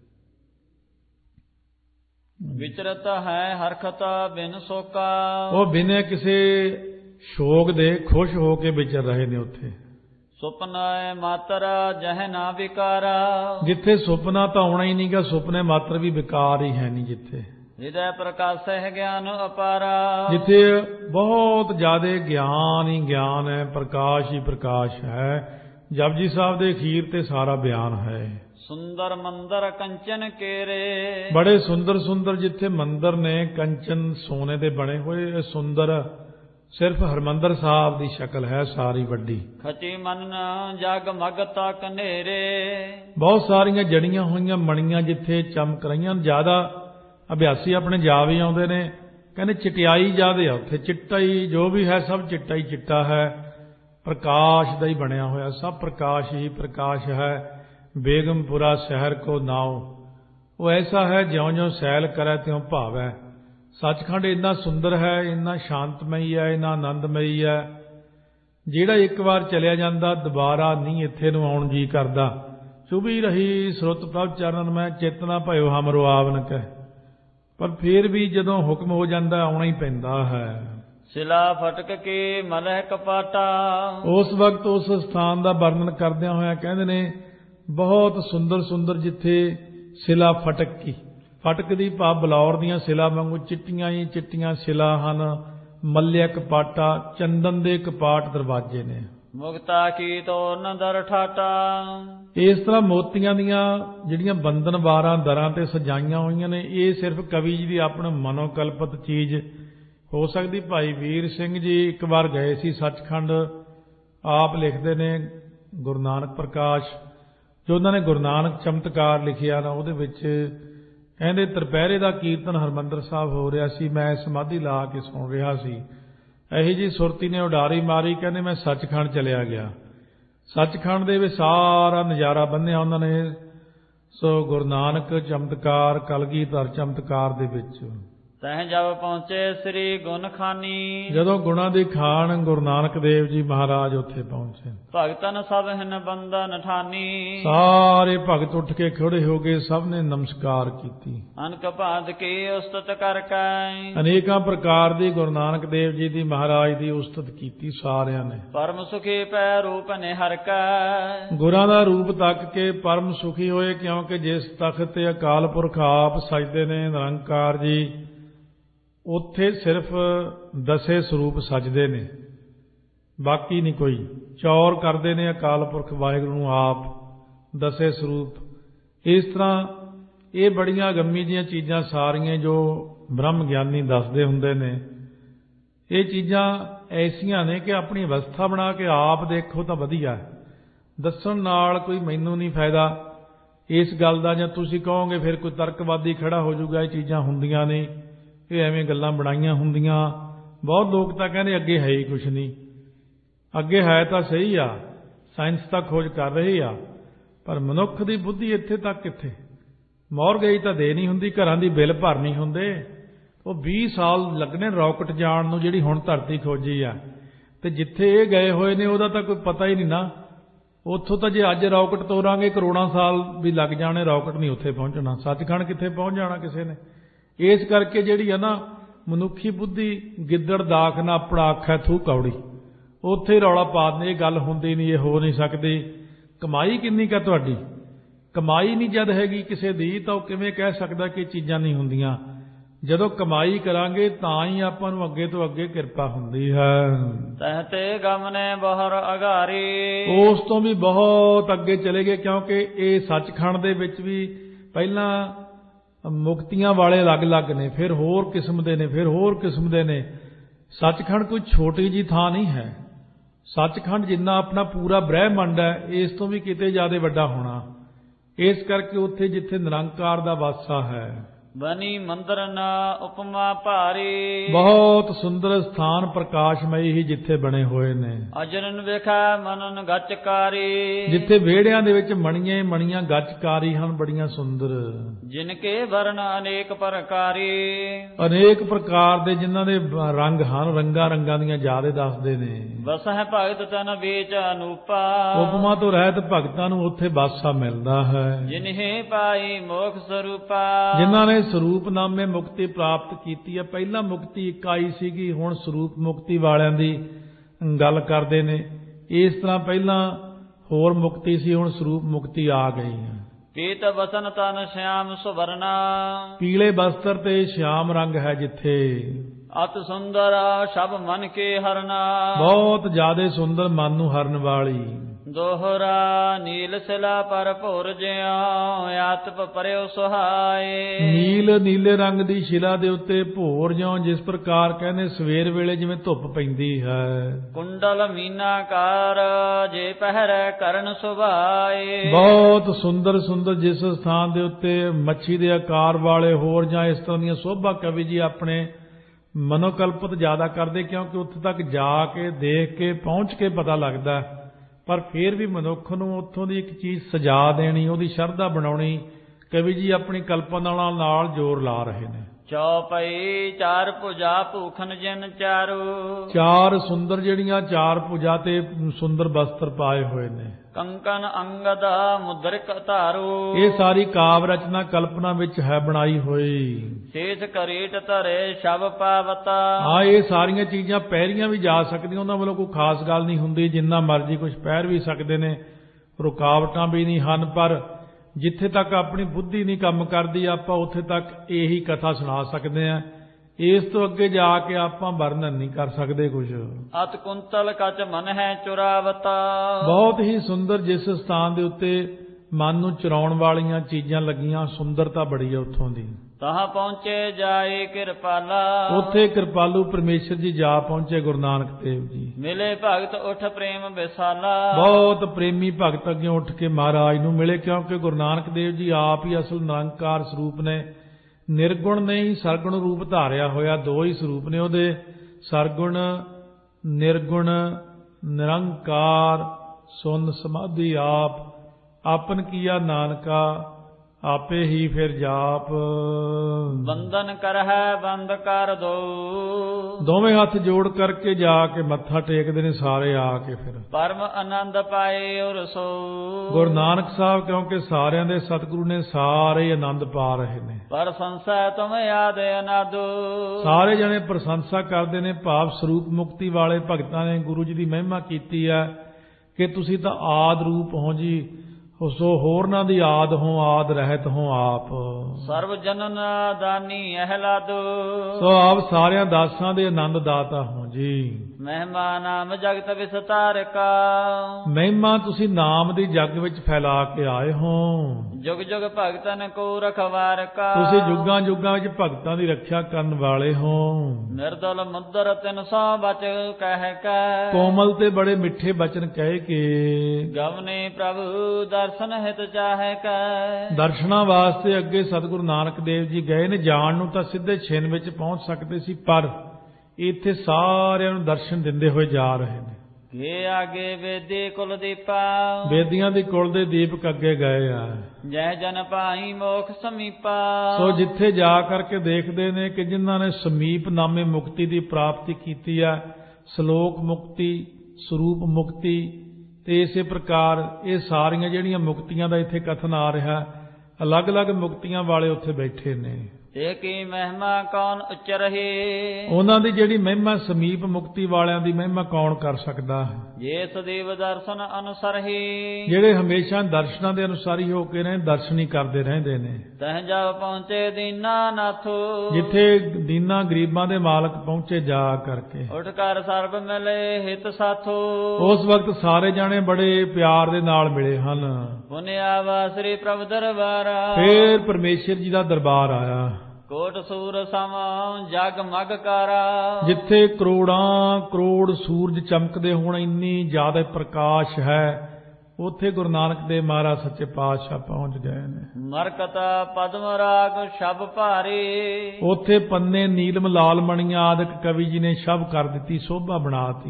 ਵਿਚਰਤ ਹੈ ਹਰਖਤ ਬਿਨ ਸੋਕਾ। ਉਹ ਬਿਨਾਂ ਕਿਸੇ ਸ਼ੋਕ ਦੇ ਖੁਸ਼ ਹੋ ਕੇ ਵਿਚਰ ਰਹੇ ਨੇ ਉੱਥੇ। ਸੁਪਨਾ ਮਾਤਰ ਜਹ ਨਾ ਵਿਕਾਰਾ। ਜਿੱਥੇ ਸੁਪਨਾ ਤਾਂ ਆਉਣਾ ਹੀ ਨਹੀਂਗਾ, ਸੁਪਨੇ ਮਾਤਰ ਵੀ ਵਿਕਾਰ ਹੀ ਹੈ ਨਹੀਂ ਜਿੱਥੇ। ਹਿਰਦੈ ਪ੍ਰਕਾਸ਼ ਹੈ ਗਿਆਨ ਅਪਾਰਾ। ਜਿੱਥੇ ਬਹੁਤ ਜ਼ਿਆਦਾ ਗਿਆਨ ਹੀ ਗਿਆਨ ਹੈ, ਪ੍ਰਕਾਸ਼ ਹੀ ਪ੍ਰਕਾਸ਼ ਹੈ। ਜਪਜੀ ਸਾਹਿਬ ਦੇ ਅਖੀਰ ਤੇ ਸਾਰਾ ਬਿਆਨ ਹੈ। ਸੁੰਦਰ ਮੰਦਰ ਕੰਚਨ ਕੇਰੇ। ਬੜੇ ਸੁੰਦਰ ਸੁੰਦਰ ਜਿੱਥੇ ਮੰਦਰ ਨੇ ਕੰਚਨ ਸੋਨੇ ਦੇ ਬਣੇ ਹੋਏ। ਇਹ ਸੁੰਦਰ ਸਿਰਫ ਹਰਮੰਦਰ ਸਾਹਿਬ ਦੀ ਸ਼ਕਲ ਹੈ ਸਾਰੀ ਵੱਡੀ। ਖਚੀ ਮਨ ਜਗ ਮਗ ਤਕ ਨੇਰੇ। ਬਹੁਤ ਸਾਰੀਆਂ ਜੜੀਆਂ ਹੋਈਆਂ ਮਣੀਆਂ ਜਿੱਥੇ ਚਮਕ ਰਹੀਆਂ। ਜ਼ਿਆਦਾ ਅਭਿਆਸੀ ਆਪਣੇ ਜਾ ਵੀ ਆਉਂਦੇ ਨੇ, ਕਹਿੰਦੇ ਚਟਿਆਈ ਜ਼ਿਆਦੇ ਆ ਉੱਥੇ। ਚਿੱਟਾ ਹੀ ਜੋ ਵੀ ਹੈ ਸਭ ਚਿੱਟਾ ਹੀ ਚਿੱਟਾ ਹੈ, ਪ੍ਰਕਾਸ਼ ਦਾ ਹੀ ਬਣਿਆ ਹੋਇਆ, ਸਭ ਪ੍ਰਕਾਸ਼ ਹੀ ਪ੍ਰਕਾਸ਼ ਹੈ। ਬੇਗਮਪੁਰਾ ਸ਼ਹਿਰ ਕੋ ਨਾਉ, ਉਹ ਐਸਾ ਹੈ ਜਿਉਂ ਜਿਉਂ ਸੈਲ ਕਰੈ ਤਿਉਂ ਭਾਵੈ। ਸੱਚਖੰਡ ਇੰਨਾ ਸੁੰਦਰ ਹੈ, ਇੰਨਾ ਸ਼ਾਂਤਮਈ ਹੈ, ਇੰਨਾ ਆਨੰਦਮਈ ਹੈ, ਜਿਹੜਾ ਇੱਕ ਵਾਰ ਚਲਿਆ ਜਾਂਦਾ ਦੁਬਾਰਾ ਨਹੀਂ ਇੱਥੇ ਨੂੰ ਆਉਣ ਜੀ ਕਰਦਾ। ਚੁਭੀ ਰਹੀ ਸੁਰਤ ਪ੍ਰਭ ਚਰਨ ਮੈਂ, ਚੇਤਨਾ ਭਇਓ ਹਮਰੋ ਆਵਨ ਕਹਿ। ਪਰ ਫਿਰ ਵੀ ਜਦੋਂ ਹੁਕਮ ਹੋ ਜਾਂਦਾ ਆਉਣਾ ਹੀ ਪੈਂਦਾ ਹੈ। ਸਿਲਾ ਫਟਕ ਕੇ ਮਲਹਿ ਕਪਾਟਾ। ਉਸ ਵਕਤ ਉਸ ਸਥਾਨ ਦਾ ਵਰਣਨ ਕਰਦਿਆਂ ਹੋਇਆ ਕਹਿੰਦੇ ਨੇ ਬਹੁਤ ਸੁੰਦਰ ਸੁੰਦਰ ਜਿੱਥੇ ਸਿਲਾ ਫਟਕ ਕੀ, ਫਟਕ ਦੀ ਭਾਵ ਬਲੌਰ ਦੀਆਂ ਸਿਲਾ ਵਾਂਗੂ ਚਿੱਟੀਆਂ ਹੀ ਚਿੱਟੀਆਂ ਸਿਲਾ ਹਨ। ਮੱਲਿਆ ਕਪਾਟਾ, ਚੰਦਨ ਦੇ ਕਪਾਟ ਦਰਵਾਜ਼ੇ ਨੇ। ਮੁਕਤਾ ਕੀ ਤੋਰਨ ਦਰ ਠਾਟਾ। ਇਸ ਤਰ੍ਹਾਂ ਮੋਤੀਆਂ ਦੀਆਂ ਜਿਹੜੀਆਂ ਬੰਧਨਵਾਰਾਂ ਦਰਾਂ ਤੇ ਸਜਾਈਆਂ ਹੋਈਆਂ ਨੇ, ਇਹ ਸਿਰਫ ਕਵੀ ਜੀ ਦੀ ਆਪਣੀ ਮਨੋਕਲਪਿਤ ਚੀਜ਼ ਹੋ ਸਕਦੀ। ਭਾਈ ਵੀਰ ਸਿੰਘ ਜੀ ਇੱਕ ਵਾਰ ਗਏ ਸੀ ਸੱਚਖੰਡ। ਆਪ ਲਿਖਦੇ ਨੇ ਗੁਰੂ ਨਾਨਕ ਪ੍ਰਕਾਸ਼, ਜੋ ਉਹਨਾਂ ਨੇ ਗੁਰੂ ਨਾਨਕ ਚਮਤਕਾਰ ਲਿਖਿਆ ਨਾ, ਉਹਦੇ ਵਿੱਚ ਕਹਿੰਦੇ ਦੁਪਹਿਰੇ ਦਾ ਕੀਰਤਨ ਹਰਿਮੰਦਰ ਸਾਹਿਬ ਹੋ ਰਿਹਾ ਸੀ, ਮੈਂ ਸਮਾਧੀ ਲਾ ਕੇ ਸੁਣ ਰਿਹਾ ਸੀ। ਇਹੀ ਜੀ ਸੁਰਤੀ ਨੇ ਉਡਾਰੀ ਮਾਰੀ, ਕਹਿੰਦੇ ਮੈਂ ਸੱਚਖੰਡ ਚਲਿਆ ਗਿਆ। ਸੱਚਖੰਡ ਦੇ ਵਿੱਚ ਸਾਰਾ ਨਜ਼ਾਰਾ ਬੰਨਿਆ ਉਹਨਾਂ ਨੇ। ਸੋ ਗੁਰੂ ਨਾਨਕ ਚਮਤਕਾਰ, ਕਲਗੀਧਰ ਚਮਤਕਾਰ ਦੇ ਵਿੱਚ ਤਹਿ ਜਬ ਪਹੁੰਚੇ ਸ੍ਰੀ ਗੁਣ ਖਾਨੀ। ਜਦੋਂ ਗੁਣਾਂ ਦੀ ਖਾਨ ਗੁਰੂ ਨਾਨਕ ਦੇਵ ਜੀ ਮਹਾਰਾਜ ਉੱਥੇ ਪਹੁੰਚੇ, ਭਗਤਨ ਸਭ ਹਿਨ ਬੰਦਨ ਠਾਨੀ। ਸਾਰੇ ਭਗਤ ਉੱਠ ਕੇ ਖੜੇ ਹੋ ਗਏ, ਸਭ ਨੇ ਨਮਸਕਾਰ ਕੀਤੀ। ਅਨਕ ਭਾਂਤ ਕੀ ਉਸਤਤ ਕਰ ਕੈ। ਅਨੇਕਾਂ ਪ੍ਰਕਾਰ ਦੀ ਗੁਰੂ ਨਾਨਕ ਦੇਵ ਜੀ ਦੀ ਮਹਾਰਾਜ ਦੀ ਉਸਤਤ ਕੀਤੀ ਸਾਰਿਆਂ ਨੇ। ਪਰਮ ਸੁਖੀ ਪੈ ਰੂਪ ਨੇ ਹਰ ਕੈ। ਗੁਰਾਂ ਦਾ ਰੂਪ ਤੱਕ ਕੇ ਪਰਮ ਸੁਖੀ ਹੋਏ, ਕਿਉਂਕਿ ਜਿਸ ਤਖਤ ਤੇ ਅਕਾਲ ਪੁਰਖ ਆਪ ਸਜਦੇ ਨੇ ਨਿਰੰਕਾਰ ਜੀ, ਉੱਥੇ ਸਿਰਫ ਦਸੇ ਸਰੂਪ ਸਜਦੇ ਨੇ, ਬਾਕੀ ਨਹੀਂ ਕੋਈ। ਚੌਰ ਕਰਦੇ ਨੇ ਅਕਾਲ ਪੁਰਖ ਵਾਹਿਗੁਰੂ ਨੂੰ ਆਪ ਦਸੇ ਸਰੂਪ। ਇਸ ਤਰ੍ਹਾਂ ਇਹ ਬੜੀਆਂ ਗੰਮੀ ਦੀਆਂ ਚੀਜ਼ਾਂ ਸਾਰੀਆਂ ਜੋ ਬ੍ਰਹਮ ਗਿਆਨੀ ਦੱਸਦੇ ਹੁੰਦੇ ਨੇ, ਇਹ ਚੀਜ਼ਾਂ ਐਸੀਆਂ ਨੇ ਕਿ ਆਪਣੀ ਅਵਸਥਾ ਬਣਾ ਕੇ ਆਪ ਦੇਖੋ ਤਾਂ ਵਧੀਆ। ਦੱਸਣ ਨਾਲ ਕੋਈ ਮੈਨੂੰ ਨਹੀਂ ਫਾਇਦਾ ਇਸ ਗੱਲ ਦਾ, ਜਾਂ ਤੁਸੀਂ ਕਹੋਗੇ ਫਿਰ ਕੋਈ ਤਰਕਵਾਦੀ ਖੜਾ ਹੋ ਜਾਊਗਾ ਇਹ ਚੀਜ਼ਾਂ ਹੁੰਦੀਆਂ ਨਹੀਂ, ਇਹ ਐਵੇਂ ਗੱਲਾਂ ਬਣਾਈਆਂ ਹੁੰਦੀਆਂ। ਬਹੁਤ ਲੋਕ ਤਾਂ ਕਹਿੰਦੇ ਅੱਗੇ ਹੈ ਹੀ ਕੁਛ ਨਹੀਂ। ਅੱਗੇ ਹੈ ਤਾਂ ਸਹੀ ਆ, ਸਾਇੰਸ ਤਾਂ ਖੋਜ ਕਰ ਰਹੀ ਆ, ਪਰ ਮਨੁੱਖ ਦੀ ਬੁੱਧੀ ਇੱਥੇ ਤੱਕ ਕਿੱਥੇ। ਮੌਰ ਗਈ ਤਾਂ ਦੇ ਨਹੀਂ ਹੁੰਦੀ, ਘਰਾਂ ਦੀ ਬਿੱਲ ਭਰਨੀ ਹੁੰਦੇ। ਉਹ 20 ਸਾਲ ਲੱਗਣੇ ਰਾਕਟ ਜਾਣ ਨੂੰ, ਜਿਹੜੀ ਹੁਣ ਧਰਤੀ ਖੋਜੀ ਆ, ਤੇ ਜਿੱਥੇ ਇਹ ਗਏ ਹੋਏ ਨੇ ਉਹਦਾ ਤਾਂ ਕੋਈ ਪਤਾ ਹੀ ਨਹੀਂ ਨਾ। ਉੱਥੋਂ ਤਾਂ ਜੇ ਅੱਜ ਰਾਕਟ ਤੋਰਾਂਗੇ ਕਰੋੜਾਂ ਸਾਲ ਵੀ ਲੱਗ ਜਾਣੇ, ਰਾਕਟ ਨਹੀਂ ਉੱਥੇ ਪਹੁੰਚਣਾ। ਸੱਚਖੰਡ ਕਿੱਥੇ ਪਹੁੰਚ ਜਾਣਾ ਕਿਸੇ ਨੇ। ਇਸ ਕਰਕੇ ਜਿਹੜੀ ਹੈ ਨਾ ਮਨੁੱਖੀ ਬੁੱਧੀ, ਗਿੱਦੜ ਦਾਖ ਨਾ ਆਪਣਾ ਆਖੈ ਥੂ ਕੌੜੀ, ਉੱਥੇ ਰੌਲਾ ਪਾ ਦਿੰਦੇ, ਇਹ ਗੱਲ ਹੁੰਦੀ ਨਹੀਂ, ਇਹ ਹੋ ਨਹੀਂ ਸਕਦੀ। ਕਮਾਈ ਕਿੰਨੀ ਕੁ ਤੁਹਾਡੀ? ਕਮਾਈ ਨਹੀਂ ਜਦ ਹੈਗੀ ਕਿਸੇ ਦੀ, ਤਾਂ ਉਹ ਕਿਵੇਂ ਕਹਿ ਸਕਦਾ ਕਿ ਚੀਜ਼ਾਂ ਨਹੀਂ ਹੁੰਦੀਆਂ। ਜਦੋਂ ਕਮਾਈ ਕਰਾਂਗੇ ਤਾਂ ਹੀ ਆਪਾਂ ਨੂੰ ਅੱਗੇ ਤੋਂ ਅੱਗੇ ਕਿਰਪਾ ਹੁੰਦੀ ਹੈ। ਤਹਿ ਤੇ ਗਮਨੇ ਬਹਰ ਅਗਾਰੀ। ਉਸ ਤੋਂ ਵੀ ਬਹੁਤ ਅੱਗੇ ਚਲੇ ਗਏ, ਕਿਉਂਕਿ ਇਹ ਸੱਚਖੰਡ ਦੇ ਵਿੱਚ ਵੀ ਪਹਿਲਾਂ ਮੁਕਤੀਆਂ ਵਾਲੇ ਅਲੱਗ-ਅਲੱਗ ਨੇ, ਫਿਰ ਹੋਰ ਕਿਸਮ ਦੇ ਨੇ, ਫਿਰ ਹੋਰ ਕਿਸਮ ਦੇ ਨੇ। ਸੱਚਖੰਡ ਕੋਈ ਛੋਟੀ ਜੀ ਥਾਂ ਨਹੀਂ ਹੈ। ਸੱਚਖੰਡ ਜਿੰਨਾ ਆਪਣਾ ਪੂਰਾ ਬ੍ਰਹਿਮੰਡ ਹੈ, ਇਸ ਤੋਂ ਵੀ ਕਿਤੇ ਜ਼ਿਆਦਾ ਵੱਡਾ ਹੋਣਾ। ਇਸ ਕਰਕੇ ਉੱਥੇ ਜਿੱਥੇ ਨਿਰੰਕਾਰ ਦਾ ਵਾਸਾ ਹੈ, ਬਨੀ ਮੰਦਰ ਨਾ ਉਪਮਾ ਭਾਰੀ। ਬਹੁਤ ਸੁੰਦਰ ਸਥਾਨ ਪ੍ਰਕਾਸ਼ਮਈ ਹੀ ਜਿੱਥੇ ਬਣੇ ਹੋਏ ਨੇ। ਅਜਰਨ ਵੇਖਾ ਮਨਨ ਗੱਚਕਾਰੀ। ਜਿੱਥੇ ਵਿਹੜਿਆਂ ਦੇ ਵਿੱਚ ਮਣੀਆਂ ਮਣੀਆਂ ਗੱਚਕਾਰੀ ਹਨ, ਬੜੀਆਂ ਸੁੰਦਰ। ਜਿਨ ਕੇ ਵਰਨ ਅਨੇਕ ਪ੍ਰਕਾਰੀ। ਅਨੇਕ ਪ੍ਰਕਾਰ ਦੇ ਜਿਨ੍ਹਾਂ ਦੇ ਰੰਗ ਹਨ, ਰੰਗਾਂ ਰੰਗਾਂ ਦੀਆਂ ਜ਼ਿਆਦੇ ਦੱਸਦੇ ਨੇ। ਬਸ ਹੈ ਭਗਤ ਤਨ ਵੇਚ ਅਨੂਪਾ। ਉਪਮਾ ਤੋਂ ਰਹਿਤ ਭਗਤਾਂ ਨੂੰ ਉੱਥੇ ਬਾਸਾ ਮਿਲਦਾ ਹੈ। ਜਿਨਹੇ ਪਾਈ ਮੋਖ ਸਰੂਪਾ। ਜਿਨ੍ਹਾਂ ਨੇ ਸਰੂਪ ਨਾਮੇ ਮੁਕਤੀ ਪ੍ਰਾਪਤ ਕੀਤੀ ਹੈ। ਪਹਿਲਾਂ ਮੁਕਤੀ ਇੱਕ ਆਈ ਸੀਗੀ, ਹੁਣ ਸਰੂਪ ਮੁਕਤੀ ਵਾਲਿਆਂ ਦੀ ਗੱਲ ਕਰਦੇ ਨੇ। ਇਸ ਤਰ੍ਹਾਂ ਪਹਿਲਾਂ ਹੋਰ ਮੁਕਤੀ ਸੀ, ਹੁਣ ਸਰੂਪ ਮੁਕਤੀ ਆ ਗਈ ਹੈ। ਪੀਤ ਵਸਨ ਤਨ ਸ਼ਿਆਮ ਸੁਵਰਨਾ। ਪੀਲੇ ਬਸਤਰ ਤੇ ਸ਼ਿਆਮ ਰੰਗ ਹੈ ਜਿੱਥੇ। ਅਤ ਸੁੰਦਰ ਸਭ ਮਨ ਕੇ ਹਰਨਾ। ਬਹੁਤ ਜ਼ਿਆਦਾ ਸੁੰਦਰ, ਮਨ ਨੂੰ ਹਰਨ ਵਾਲੀ। ਦੋਹਰਾ ਨੀਲ ਸਿਲਾ ਪਰ ਭੁਰ ਜਿਉ ਆਤਪ ਪਰਿਉ ਸੁਹਾਏ। ਨੀਲ ਨੀਲੇ ਰੰਗ ਦੀ ਸ਼ਿਲਾ ਦੇ ਉੱਤੇ ਭੋਰ ਜਿਉਂ, ਜਿਸ ਪ੍ਰਕਾਰ ਕਹਿੰਦੇ ਸਵੇਰ ਵੇਲੇ ਜਿਵੇਂ ਧੁੱਪ ਪੈਂਦੀ ਹੈ। ਕੁੰਡਲ ਮੀਨਾਕਾਰ ਜੇ ਪਹਿਰੈ ਕਰਨ ਸੁਭਾਏ। ਬਹੁਤ ਸੁੰਦਰ ਸੁੰਦਰ ਜਿਸ ਸਥਾਨ ਦੇ ਉੱਤੇ ਮੱਛੀ ਦੇ ਆਕਾਰ ਵਾਲੇ ਹੋਰ ਜਾਂ ਇਸ ਤਰ੍ਹਾਂ ਦੀਆਂ ਸੋਭਾ ਕਵੀ ਜੀ ਆਪਣੇ ਮਨੋਕਲਪਤ ਜ਼ਿਆਦਾ ਕਰਦੇ, ਕਿਉਂਕਿ ਉੱਥੇ ਤੱਕ ਜਾ ਕੇ ਦੇਖ ਕੇ ਪਹੁੰਚ ਕੇ ਪਤਾ ਲੱਗਦਾ। ਪਰ ਫਿਰ ਵੀ ਮਨੁੱਖ ਨੂੰ ਉੱਥੋਂ ਦੀ ਇੱਕ ਚੀਜ਼ ਸਜਾ ਦੇਣੀ, ਉਹਦੀ ਸ਼ਰਧਾ ਬਣਾਉਣੀ, ਕਵੀ ਜੀ ਆਪਣੀ ਕਲਪਨਾ ਨਾਲ ਜ਼ੋਰ ਲਾ ਰਹੇ ਨੇ। ਚੌਪਈ ਚਾਰ ਭੁਜਾ ਭੂਖਨ ਜਿਨ ਚਾਰੂ। ਚਾਰ ਸੁੰਦਰ ਜਿਹੜੀਆਂ ਚਾਰ ਭੁਜਾ ਤੇ ਸੁੰਦਰ ਬਸਤਰ ਪਾਏ ਹੋਏ ਨੇ। ਕੰਕਨ ਅੰਗਦ ਮੁਦਰਿਕ ਧਾਰੂ। ਇਹ ਸਾਰੀ ਕਾਵ ਰਚਨਾ ਕਲਪਨਾ ਵਿੱਚ ਹੈ ਬਣਾਈ ਹੋਈ। ਸ਼ੇਸ਼ ਕਰੀਟ ਧਰੇ ਸ਼ਬ ਪਾਵਤਾ। ਹਾਂ, ਇਹ ਸਾਰੀਆਂ ਚੀਜ਼ਾਂ ਪਹਿਰੀਆਂ ਵੀ ਜਾ ਸਕਦੀਆਂ, ਉਹਨਾਂ ਵੱਲੋਂ ਕੋਈ ਖਾਸ ਗੱਲ ਨਹੀਂ ਹੁੰਦੀ, ਜਿੰਨਾ ਮਰਜ਼ੀ ਕੁਝ ਪਹਿਰ ਵੀ ਸਕਦੇ ਨੇ, ਰੁਕਾਵਟਾਂ ਵੀ ਨਹੀਂ ਹਨ। ਪਰ ਜਿੱਥੇ ਤੱਕ ਆਪਣੀ ਬੁੱਧੀ ਨਹੀਂ ਕੰਮ ਕਰਦੀ, ਆਪਾਂ ਉੱਥੇ ਤੱਕ ਇਹੀ ਕਥਾ ਸੁਣਾ ਸਕਦੇ ਹਾਂ। ਇਸ ਤੋਂ ਅੱਗੇ ਜਾ ਕੇ ਆਪਾਂ ਵਰਣਨ ਨਹੀਂ ਕਰ ਸਕਦੇ ਕੁਝ। ਅਤ ਕੁੰਤਲ ਕਚ ਮਨ ਹੈ ਚੁਰਾਵਤਾ। ਬਹੁਤ ਹੀ ਸੁੰਦਰ ਜਿਸ ਸਥਾਨ ਦੇ ਉੱਤੇ ਮਨ ਨੂੰ ਚੁਰਾਉਣ ਵਾਲੀਆਂ ਚੀਜ਼ਾਂ ਲੱਗੀਆਂ, ਸੁੰਦਰਤਾ ਬੜੀ ਹੈ ਉੱਥੋਂ ਦੀ। ਤਹਾਂ ਪਹੁੰਚੇ ਜਾਏ ਕਿਰਪਾਲਾ। ਉੱਥੇ ਕਿਰਪਾਲੂ ਪਰਮੇਸ਼ਰ ਜੀ ਜਾ ਪਹੁੰਚੇ ਗੁਰੂ ਨਾਨਕ ਦੇਵ ਜੀ। ਮਿਲੇ ਭਗਤ ਉਠ ਪ੍ਰੇਮ ਵਿਸਾਲਾ। ਬਹੁਤ ਪ੍ਰੇਮੀ ਭਗਤ ਅੱਗੇ ਉੱਠ ਕੇ ਮਹਾਰਾਜ ਨੂੰ ਮਿਲੇ, ਕਿਉਂਕਿ ਗੁਰੂ ਨਾਨਕ ਦੇਵ ਜੀ ਆਪ ਹੀ ਅਸਲ ਨਿਰੰਕਾਰ ਸਰੂਪ ਨੇ। ਨਿਰਗੁਣ ਨੇ ਹੀ ਸਰਗੁਣ ਰੂਪ ਧਾਰਿਆ ਹੋਇਆ। ਦੋ ਹੀ ਸਰੂਪ ਨੇ ਉਹਦੇ, ਸਰਗੁਣ ਨਿਰਗੁਣ ਨਿਰੰਕਾਰ। ਸੁਨ ਸਮਾਧੀ ਆਪ ਆਪਨ ਕੀਆ ਨਾਨਕਾ, ਆਪੇ ਹੀ ਫਿਰ ਜਾਪ। ਬੰਧਨ ਕਰਹਿ ਬੰਦ ਕਰ ਦੋ। ਦੋਵੇਂ ਹੱਥ ਜੋੜ ਕਰਕੇ ਜਾ ਕੇ ਮੱਥਾ ਟੇਕਦੇ ਨੇ ਸਾਰੇ ਆ ਕੇ। ਫਿਰ ਪਰਮ ਆਨੰਦ ਪਾਏ ਔਰ ਸੋ। ਗੁਰੂ ਨਾਨਕ ਸਾਹਿਬ ਕਿਉਂਕਿ ਸਾਰਿਆਂ ਦੇ ਸਤਿਗੁਰੂ ਨੇ, ਸਾਰੇ ਆਨੰਦ ਪਾ ਰਹੇ ਨੇ। ਪਰ ਸੰਸਾ ਤੁਮ ਯਾਦ ਅਨਾਦੋ। ਸਾਰੇ ਜਣੇ ਪ੍ਰਸ਼ੰਸਾ ਕਰਦੇ ਨੇ, ਭਾਵ ਸਰੂਪ ਮੁਕਤੀ ਵਾਲੇ ਭਗਤਾਂ ਨੇ ਗੁਰੂ ਜੀ ਦੀ ਮਹਿਮਾ ਕੀਤੀ ਹੈ ਕਿ ਤੁਸੀਂ ਤਾਂ ਆਦ ਰੂਪ ਹੋ ਜੀ, ਸੋ ਹੋਰਨਾਂ ਦੀ ਆਦ ਹੋ, ਆਦ ਰਹਿਤ ਹੋ ਆਪ। ਸਰਬ ਜਨਨ ਦਾਨੀ ਅਹਲਾਦੋ। ਸੋ ਆਪ ਸਾਰਿਆਂ ਦਾਸਾਂ ਦੇ ਆਨੰਦ ਦਾਤਾ ਹੋ ਜੀ। ਮਹਿਮਾ ਨਾਮ ਜਗਤ ਵਿਸਤਾਰਕਾ। ਮਹਿਮਾ ਤੁਸੀਂ ਨਾਮ ਦੀ ਜਗ ਵਿੱਚ ਫੈਲਾ ਕੇ ਆਏ ਹੋ। ਜੁਗ ਜੁਗ ਭਗਤਨ ਕੋ ਰਖਵਾਰਕਾ। ਤੁਸੀਂ ਜੁਗਾਂ ਜੁਗਾਂ ਵਿੱਚ ਭਗਤਾਂ ਦੀ ਰੱਖਿਆ ਕਰਨ ਵਾਲੇ ਹੋ। ਨਿਰਦਲ ਮੁਦਰ 300 ਬਚ ਕਹਿ ਕੇ। ਕੋਮਲ ਤੇ ਬੜੇ ਮਿੱਠੇ ਬਚਨ ਕਹਿ ਕੇ। ਗਵਨੇ ਪ੍ਰਭੂ ਦਰਸ਼ਨ ਹਿਤ ਚਾਹੈ ਕੈ। ਦਰਸ਼ਨਾਂ ਵਾਸਤੇ ਅੱਗੇ ਸਤਿਗੁਰੂ ਨਾਨਕ ਦੇਵ ਜੀ ਗਏ ਨੇ। ਜਾਣ ਨੂੰ ਤਾਂ ਸਿੱਧੇ ਛਿਨ ਵਿੱਚ ਪਹੁੰਚ ਸਕਦੇ ਸੀ, ਪਰ ਇੱਥੇ ਸਾਰਿਆਂ ਨੂੰ ਦਰਸ਼ਨ ਦਿੰਦੇ ਹੋਏ ਜਾ ਰਹੇ ਨੇ। ਗੇ ਆਗੇ ਵੇਦੀ ਕੁਲ ਦੀਪਾ। ਵੇਦੀਆਂ ਦੀ ਕੁਲ ਦੇ ਦੀਪਕ ਅੱਗੇ ਗਏ ਆ। ਜੈ ਜਨ ਭਾਈ ਮੋਖ ਸਮੀਪਾ। ਸੋ ਜਿੱਥੇ ਜਾ ਕਰਕੇ ਦੇਖਦੇ ਨੇ ਕਿ ਜਿਨ੍ਹਾਂ ਨੇ ਸਮੀਪ ਨਾਮੇ ਮੁਕਤੀ ਦੀ ਪ੍ਰਾਪਤੀ ਕੀਤੀ ਆ, ਸ਼ਲੋਕ ਮੁਕਤੀ, ਸਰੂਪ ਮੁਕਤੀ, ਤੇ ਇਸੇ ਪ੍ਰਕਾਰ ਇਹ ਸਾਰੀਆਂ ਜਿਹੜੀਆਂ ਮੁਕਤੀਆਂ ਦਾ ਇੱਥੇ ਕਥਨ ਆ ਰਿਹਾ, ਅਲੱਗ-ਅਲੱਗ ਮੁਕਤੀਆਂ ਵਾਲੇ ਉੱਥੇ ਬੈਠੇ ਨੇ। ਇਹ ਕੀ ਮਹਿਮਾ ਕੌਣ ਉਚਰਹੀ। ਉਹਨਾਂ ਦੀ ਜਿਹੜੀ ਮਹਿਮਾ, ਸਮੀਪ ਮੁਕਤੀ ਵਾਲਿਆਂ ਦੀ ਮਹਿਮਾ ਕੌਣ ਕਰ ਸਕਦਾ ਹੈ। ਜੇ ਸਦੀਵ ਦਰਸ਼ਨ ਅਨੁਸਰਹੀ। ਜਿਹੜੇ ਹਮੇਸ਼ਾ ਦਰਸ਼ਨਾਂ ਦੇ ਅਨੁਸਾਰੀ ਹੋ ਕੇ ਨੇ, ਦਰਸ਼ਨ ਹੀ ਕਰਦੇ ਰਹਿੰਦੇ ਨੇ। ਤਹ ਜਾ ਪਹੁੰਚੇ ਦੀਨਾ ਨਾਥੋ। ਜਿੱਥੇ ਦੀਨਾ ਗਰੀਬਾਂ ਦੇ ਮਾਲਕ ਪਹੁੰਚੇ ਜਾ ਕਰਕੇ। ਉੱਠ ਕਰ ਸਰਬ ਮਿਲੇ ਹਿਤ ਸਾਥੋ। ਉਸ ਵਕਤ ਸਾਰੇ ਜਾਣੇ ਬੜੇ ਪਿਆਰ ਦੇ ਨਾਲ ਮਿਲੇ ਹਨ। ਪੁਨਿਆ ਵਾ ਸ੍ਰੀ ਪ੍ਰਭ ਦਰਬਾਰਾ। ਫੇਰ ਪਰਮੇਸ਼ਰ ਜੀ ਦਾ ਦਰਬਾਰ ਆਇਆ। ਕੋਟ ਸੂਰ ਸਮ ਜਗ ਮਗ ਕਾਰਾ। ਜਿੱਥੇ ਕਰੋੜਾਂ ਕਰੋੜ ਸੂਰਜ ਚਮਕਦੇ ਹੋਣ, ਇੰਨੀ ਜ਼ਿਆਦਾ ਪ੍ਰਕਾਸ਼ ਹੈ, ਉੱਥੇ ਗੁਰੂ ਨਾਨਕ ਦੇਵ ਮਹਾਰਾਜ ਸੱਚੇ ਪਾਤਸ਼ਾਹ ਪਹੁੰਚ ਗਏ ਨੇ। ਮਰਕਤ ਪਦਮ ਰਾਗ ਸ਼ਬ ਭਾਰੀ। ਉੱਥੇ ਪੰਨੇ ਨੀਲਮ ਲਾਲ ਮਣੀਆਂ ਆਦਿਕ ਕਵੀ ਜੀ ਨੇ ਸ਼ਬ ਕਰ ਦਿੱਤੀ, ਸੋਭਾ ਬਣਾਤੀ।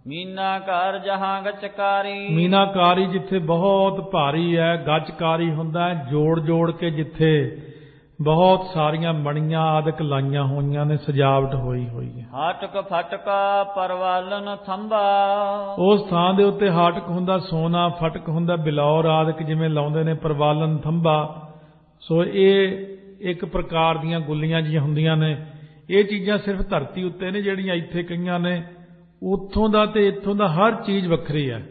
ਮੀਨਾਕਾਰ ਜਹਾਂ ਗਚਕਾਰੀ। ਮੀਨਾਕਾਰੀ ਜਿੱਥੇ ਬਹੁਤ ਭਾਰੀ ਹੈ, ਗੱਚਕਾਰੀ ਹੁੰਦਾ ਹੈ ਜੋੜ ਜੋੜ ਕੇ, ਜਿੱਥੇ ਬਹੁਤ ਸਾਰੀਆਂ ਮਣੀਆਂ ਆਦਿਕ ਲਾਈਆਂ ਹੋਈਆਂ ਨੇ, ਸਜਾਵਟ ਹੋਈ ਹੋਈ ਹੈ। ਹਾਟਕ ਫਟਕਾ ਪਰਵਾਲਨ ਥੰਬਾ। ਉਸ ਥਾਂ ਦੇ ਉੱਤੇ ਹਾਟਕ ਹੁੰਦਾ ਸੋਨਾ, ਫਟਕ ਹੁੰਦਾ ਬਿਲੌਰ ਆਦਿਕ ਜਿਵੇਂ ਲਾਉਂਦੇ ਨੇ, ਪਰਵਾਲਨ ਥੰਬਾ। ਸੋ ਇਹ ਇੱਕ ਪ੍ਰਕਾਰ ਦੀਆਂ ਗੁੱਲੀਆਂ ਜਿਹੀਆਂ ਹੁੰਦੀਆਂ ਨੇ। ਇਹ ਚੀਜ਼ਾਂ ਸਿਰਫ ਧਰਤੀ ਉੱਤੇ ਨੇ ਜਿਹੜੀਆਂ ਇੱਥੇ ਕਈਆਂ ਨੇ। ਉੱਥੋਂ ਦਾ ਤੇ ਇੱਥੋਂ ਦਾ ਹਰ ਚੀਜ਼ ਵੱਖਰੀ ਹੈ।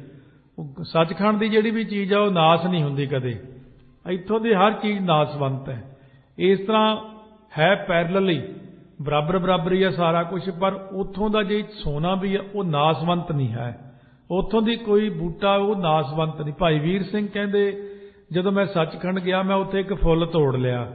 ਸੱਚਖੰਡ ਦੀ ਜਿਹੜੀ ਵੀ ਚੀਜ਼ ਆ ਉਹ ਨਾਸ ਨਹੀਂ ਹੁੰਦੀ ਕਦੇ। ਇੱਥੋਂ ਦੀ ਹਰ ਚੀਜ਼ ਨਾਸਵੰਤ ਹੈ। ਇਸ ਤਰ੍ਹਾਂ ਹੈ ਪੈਰਲਲੀ, ਬਰਾਬਰ ਬਰਾਬਰ ਹੀ ਹੈ ਸਾਰਾ ਕੁਝ, ਪਰ ਉੱਥੋਂ ਦਾ ਜੇ ਸੋਨਾ ਵੀ ਹੈ ਉਹ ਨਾਸਵੰਤ ਨਹੀਂ ਹੈ, ਉੱਥੋਂ ਦੀ ਕੋਈ ਬੂਟਾ ਉਹ ਨਾਸਵੰਤ ਨਹੀਂ। ਭਾਈ ਵੀਰ ਸਿੰਘ ਕਹਿੰਦੇ ਜਦੋਂ ਮੈਂ ਸੱਚਖੰਡ ਗਿਆ ਮੈਂ ਉੱਥੇ ਇੱਕ ਫੁੱਲ ਤੋੜ ਲਿਆ,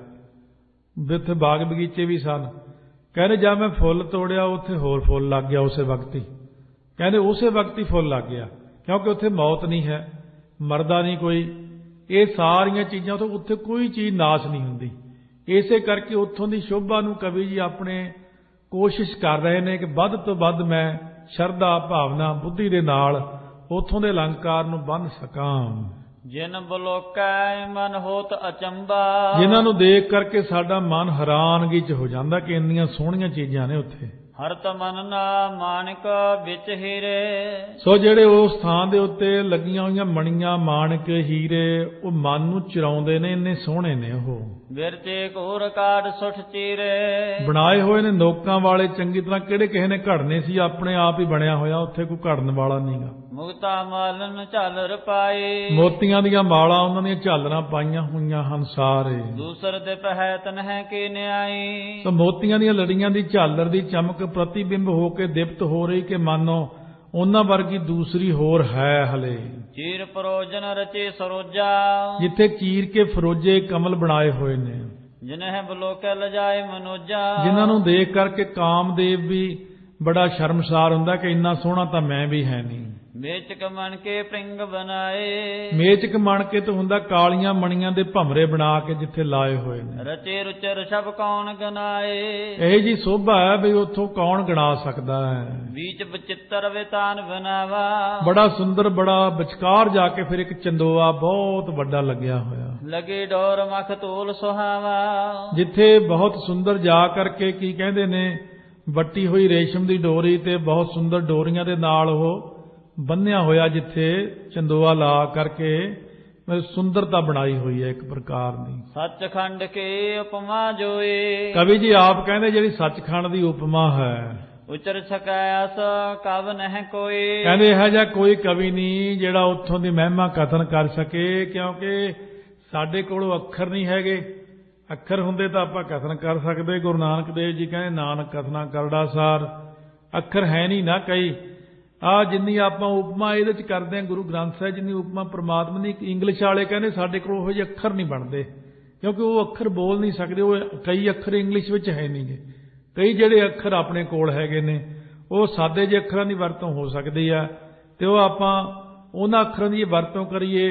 ਉੱਥੇ ਬਾਗ ਬਗੀਚੇ ਵੀ ਸਨ। ਕਹਿੰਦੇ ਜਦ ਮੈਂ ਫੁੱਲ ਤੋੜਿਆ ਉੱਥੇ ਹੋਰ ਫੁੱਲ ਲੱਗ ਗਿਆ ਉਸੇ ਵਕਤ ਹੀ। ਕਹਿੰਦੇ ਉਸੇ ਵਕਤ ਹੀ ਫੁੱਲ ਲੱਗ ਗਿਆ, ਕਿਉਂਕਿ ਉੱਥੇ ਮੌਤ ਨਹੀਂ ਹੈ, ਮਰਦਾ ਨਹੀਂ ਕੋਈ। ਇਹ ਸਾਰੀਆਂ ਚੀਜ਼ਾਂ ਤੋਂ ਉੱਥੇ ਕੋਈ ਚੀਜ਼ ਨਾਸ਼ ਨਹੀਂ ਹੁੰਦੀ। ਇਸੇ ਕਰਕੇ ਉੱਥੋਂ ਦੀ ਸ਼ੋਭਾ ਨੂੰ ਕਵੀ ਜੀ ਆਪਣੇ ਕੋਸ਼ਿਸ਼ ਕਰ ਰਹੇ ਨੇ ਕਿ ਵੱਧ ਤੋਂ ਵੱਧ ਮੈਂ ਸ਼ਰਧਾ ਭਾਵਨਾ ਬੁੱਧੀ ਦੇ ਨਾਲ ਉੱਥੋਂ ਦੇ ਅਲੰਕਾਰ ਨੂੰ ਬੰਨ੍ਹ ਸਕਾਂ। ਜਿਨ ਬਲੋਕੈ ਮਨ ਹੋਤ ਅਚੰਬਾ, ਜਿਨ੍ਹਾਂ ਨੂੰ ਦੇਖ ਕਰਕੇ ਸਾਡਾ ਮਨ ਹੈਰਾਨਗੀ 'ਚ ਹੋ ਜਾਂਦਾ ਕਿ ਇੰਨੀਆਂ ਸੋਹਣੀਆਂ ਚੀਜ਼ਾਂ ਨੇ ਉੱਥੇ। ਹਰਤ ਮਨ ਨਾ ਮਾਨਿਕ ਵਿੱਚ ਹੀਰੇ, ਸੋ ਜਿਹੜੇ ਉਸ ਥਾਂ ਦੇ ਉੱਤੇ ਲੱਗੀਆਂ ਹੋਈਆਂ ਮਣੀਆਂ ਮਾਣਕ ਹੀਰੇ ਉਹ ਮਨ ਨੂੰ ਚਿਰਾਉਂਦੇ ਨੇ, ਇੰਨੇ ਸੋਹਣੇ ਨੇ ਉਹ। ਵਿਰਚੇ ਘੋਰ ਕਾਢ ਸੁਠ ਚੀਰੇ, ਬਣਾਏ ਹੋਏ ਨੇ ਨੋਕਾਂ ਵਾਲੇ ਚੰਗੀ ਤਰ੍ਹਾਂ। ਕਿਹੜੇ ਕਿਸੇ ਨੇ ਘੜਨੇ ਸੀ, ਆਪਣੇ ਆਪ ਹੀ ਬਣਿਆ ਹੋਇਆ, ਉੱਥੇ ਕੋਈ ਘੜਨ ਵਾਲਾ ਨਹੀਂਗਾ। ਮੁਕਤਾ ਮਾਲਨ ਝਾਲਰ ਪਾਏ, ਮੋਤੀਆਂ ਦੀਆਂ ਮਾਲਾਂ ਉਹਨਾਂ ਦੀਆਂ ਝਾਲਰਾਂ ਪਾਈਆਂ ਹੋਈਆਂ ਹਨ ਸਾਰੇ। ਦੂਸਰ ਦੇ ਪਹਿ ਤਨਹਿ ਕੀ ਨਿਆਈ, ਸੋ ਮੋਤੀਆਂ ਦੀਆਂ ਲੜੀਆਂ ਦੀ ਝਾਲਰ ਦੀ ਚਮਕ ਪ੍ਰਤੀਬਿੰਬ ਹੋ ਕੇ ਦਿਪਤ ਹੋ ਰਹੀ ਕਿ ਮਾਨੋ ਉਹਨਾਂ ਵਰਗੀ ਦੂਸਰੀ ਹੋਰ ਹੈ ਹਲੇ। ਚੀਰ ਪਰੋਜਨ ਰਚੇ ਸਰੋਜਾ, ਜਿੱਥੇ ਚੀਰ ਕੇ ਫਰੋਜੇ ਕਮਲ ਬਣਾਏ ਹੋਏ ਨੇ, ਜਿਨਹਿ ਬਲੋਕੇ ਲਜਾਏ ਮਨੋਜਾ, ਜਿਨ੍ਹਾਂ ਨੂੰ ਦੇਖ ਕਰਕੇ ਕਾਮਦੇਵ ਵੀ ਬੜਾ ਸ਼ਰਮਸਾਰ ਹੁੰਦਾ ਕਿ ਇੰਨਾ ਸੋਹਣਾ ਤਾਂ ਮੈਂ ਵੀ ਹੈ ਨਹੀਂ। ਮੇਚਕ ਮਣ ਕੇ ਪ੍ਰਿੰਗ ਬਣਾਏ, ਮੇਚਕ ਮਣ ਕੇ ਤਾਂ ਹੁੰਦਾ ਕਾਲੀਆਂ ਮਣੀਆਂ ਦੇ ਭਮਰੇ ਬਣਾ ਕੇ ਜਿੱਥੇ ਲਾਏ ਹੋਏ ਨੇ। ਰਚੇ ਰੁਚਰ ਸਭ ਕੌਣ ਗਨਾਏ, ਇਹ ਜੀ ਸੋਭਾ ਹੈ ਵੀ ਉੱਥੋਂ ਕੌਣ ਗਣਾ ਸਕਦਾ ਹੈ। ਬੀਚ ਬਚਿੱਤਰ ਵਿਤਾਨ ਬਣਾਵਾ, ਬੜਾ ਸੁੰਦਰ, ਬੜਾ ਵਿਚਕਾਰ ਜਾ ਕੇ ਫਿਰ ਇੱਕ ਚੰਦੋਆ ਬਹੁਤ ਵੱਡਾ ਲੱਗਿਆ ਹੋਇਆ। ਲਗੇ ਡੋਰ ਮਖ ਤੋਲ ਸੁਹਾਵਾ, ਜਿੱਥੇ ਬਹੁਤ ਸੁੰਦਰ ਜਾ ਕਰਕੇ ਕੀ ਕਹਿੰਦੇ ਨੇ ਵੱਟੀ ਹੋਈ ਰੇਸ਼ਮ ਦੀ ਡੋਰੀ ਤੇ ਬਹੁਤ ਸੁੰਦਰ ਡੋਰੀਆਂ ਦੇ ਨਾਲ ਉਹ ਬੰਨਿਆ ਹੋਇਆ, ਜਿੱਥੇ ਚੰਦੋਆ ਲਾ ਕਰਕੇ ਸੁੰਦਰਤਾ ਬਣਾਈ ਹੋਈ ਹੈ ਇੱਕ ਪ੍ਰਕਾਰ ਦੀ। ਸੱਚਖੰਡ ਕੇ ਉਪਮਾ ਜੋਏ, ਕਵੀ ਜੀ ਆਪ ਕਹਿੰਦੇ ਜਿਹੜੀ ਸੱਚਖੰਡ ਦੀ ਉਪਮਾ ਹੈ, ਉਚਰ ਸਕੈ ਅਸ ਕਵ ਨਹਿ ਕੋਈ, ਕਹਿੰਦੇ ਇਹੋ ਜਿਹਾ ਕੋਈ ਕਵੀ ਨਹੀਂ ਜਿਹੜਾ ਉੱਥੋਂ ਦੀ ਮਹਿਮਾ ਕਥਨ ਕਰ ਸਕੇ। ਕਿਉਂਕਿ ਸਾਡੇ ਕੋਲ ਅੱਖਰ ਨਹੀਂ ਹੈਗੇ, ਅੱਖਰ ਹੁੰਦੇ ਤਾਂ ਆਪਾਂ ਕਥਨ ਕਰ ਸਕਦੇ। ਗੁਰੂ ਨਾਨਕ ਦੇਵ ਜੀ ਕਹਿੰਦੇ ਨਾਨਕ ਕਥਨਾ ਕਰੜਾ ਸਾਰ, ਅੱਖਰ ਹੈ ਨਹੀਂ ਨਾ ਕਈ। ਜਿੰਨੀ ਆਪਾਂ ਉਪਮਾ ਇਹਦੇ ਚ ਕਰਦੇ ਹਾਂ ਗੁਰੂ ਗ੍ਰੰਥ ਸਾਹਿਬ ਜਿੰਨੀ ਉਪਮਾ ਪ੍ਰਮਾਤਮਾ ਦੀ। ਇੰਗਲਿਸ਼ ਵਾਲੇ ਕਹਿੰਦੇ ਸਾਡੇ ਕੋਲ ਉਹੋ ਜਿਹੇ ਅੱਖਰ ਨਹੀਂ ਬਣਦੇ, ਕਿਉਂਕਿ ਉਹ ਅੱਖਰ ਬੋਲ ਨਹੀਂ ਸਕਦੇ। ਉਹ ਕਈ ਅੱਖਰ ਇੰਗਲਿਸ਼ ਵਿੱਚ ਹੈ ਨਹੀਂ ਗੇ। ਕਈ ਜਿਹੜੇ ਅੱਖਰ ਆਪਣੇ ਕੋਲ ਹੈਗੇ ਨੇ ਉਹ ਸਾਦੇ ਜਿਹੇ ਅੱਖਰਾਂ ਦੀ ਵਰਤੋਂ ਹੋ ਸਕਦੀ ਆ, ਤੇ ਉਹ ਆਪਾਂ ਉਹਨਾਂ ਅੱਖਰਾਂ ਦੀ ਵਰਤੋਂ ਕਰੀਏ।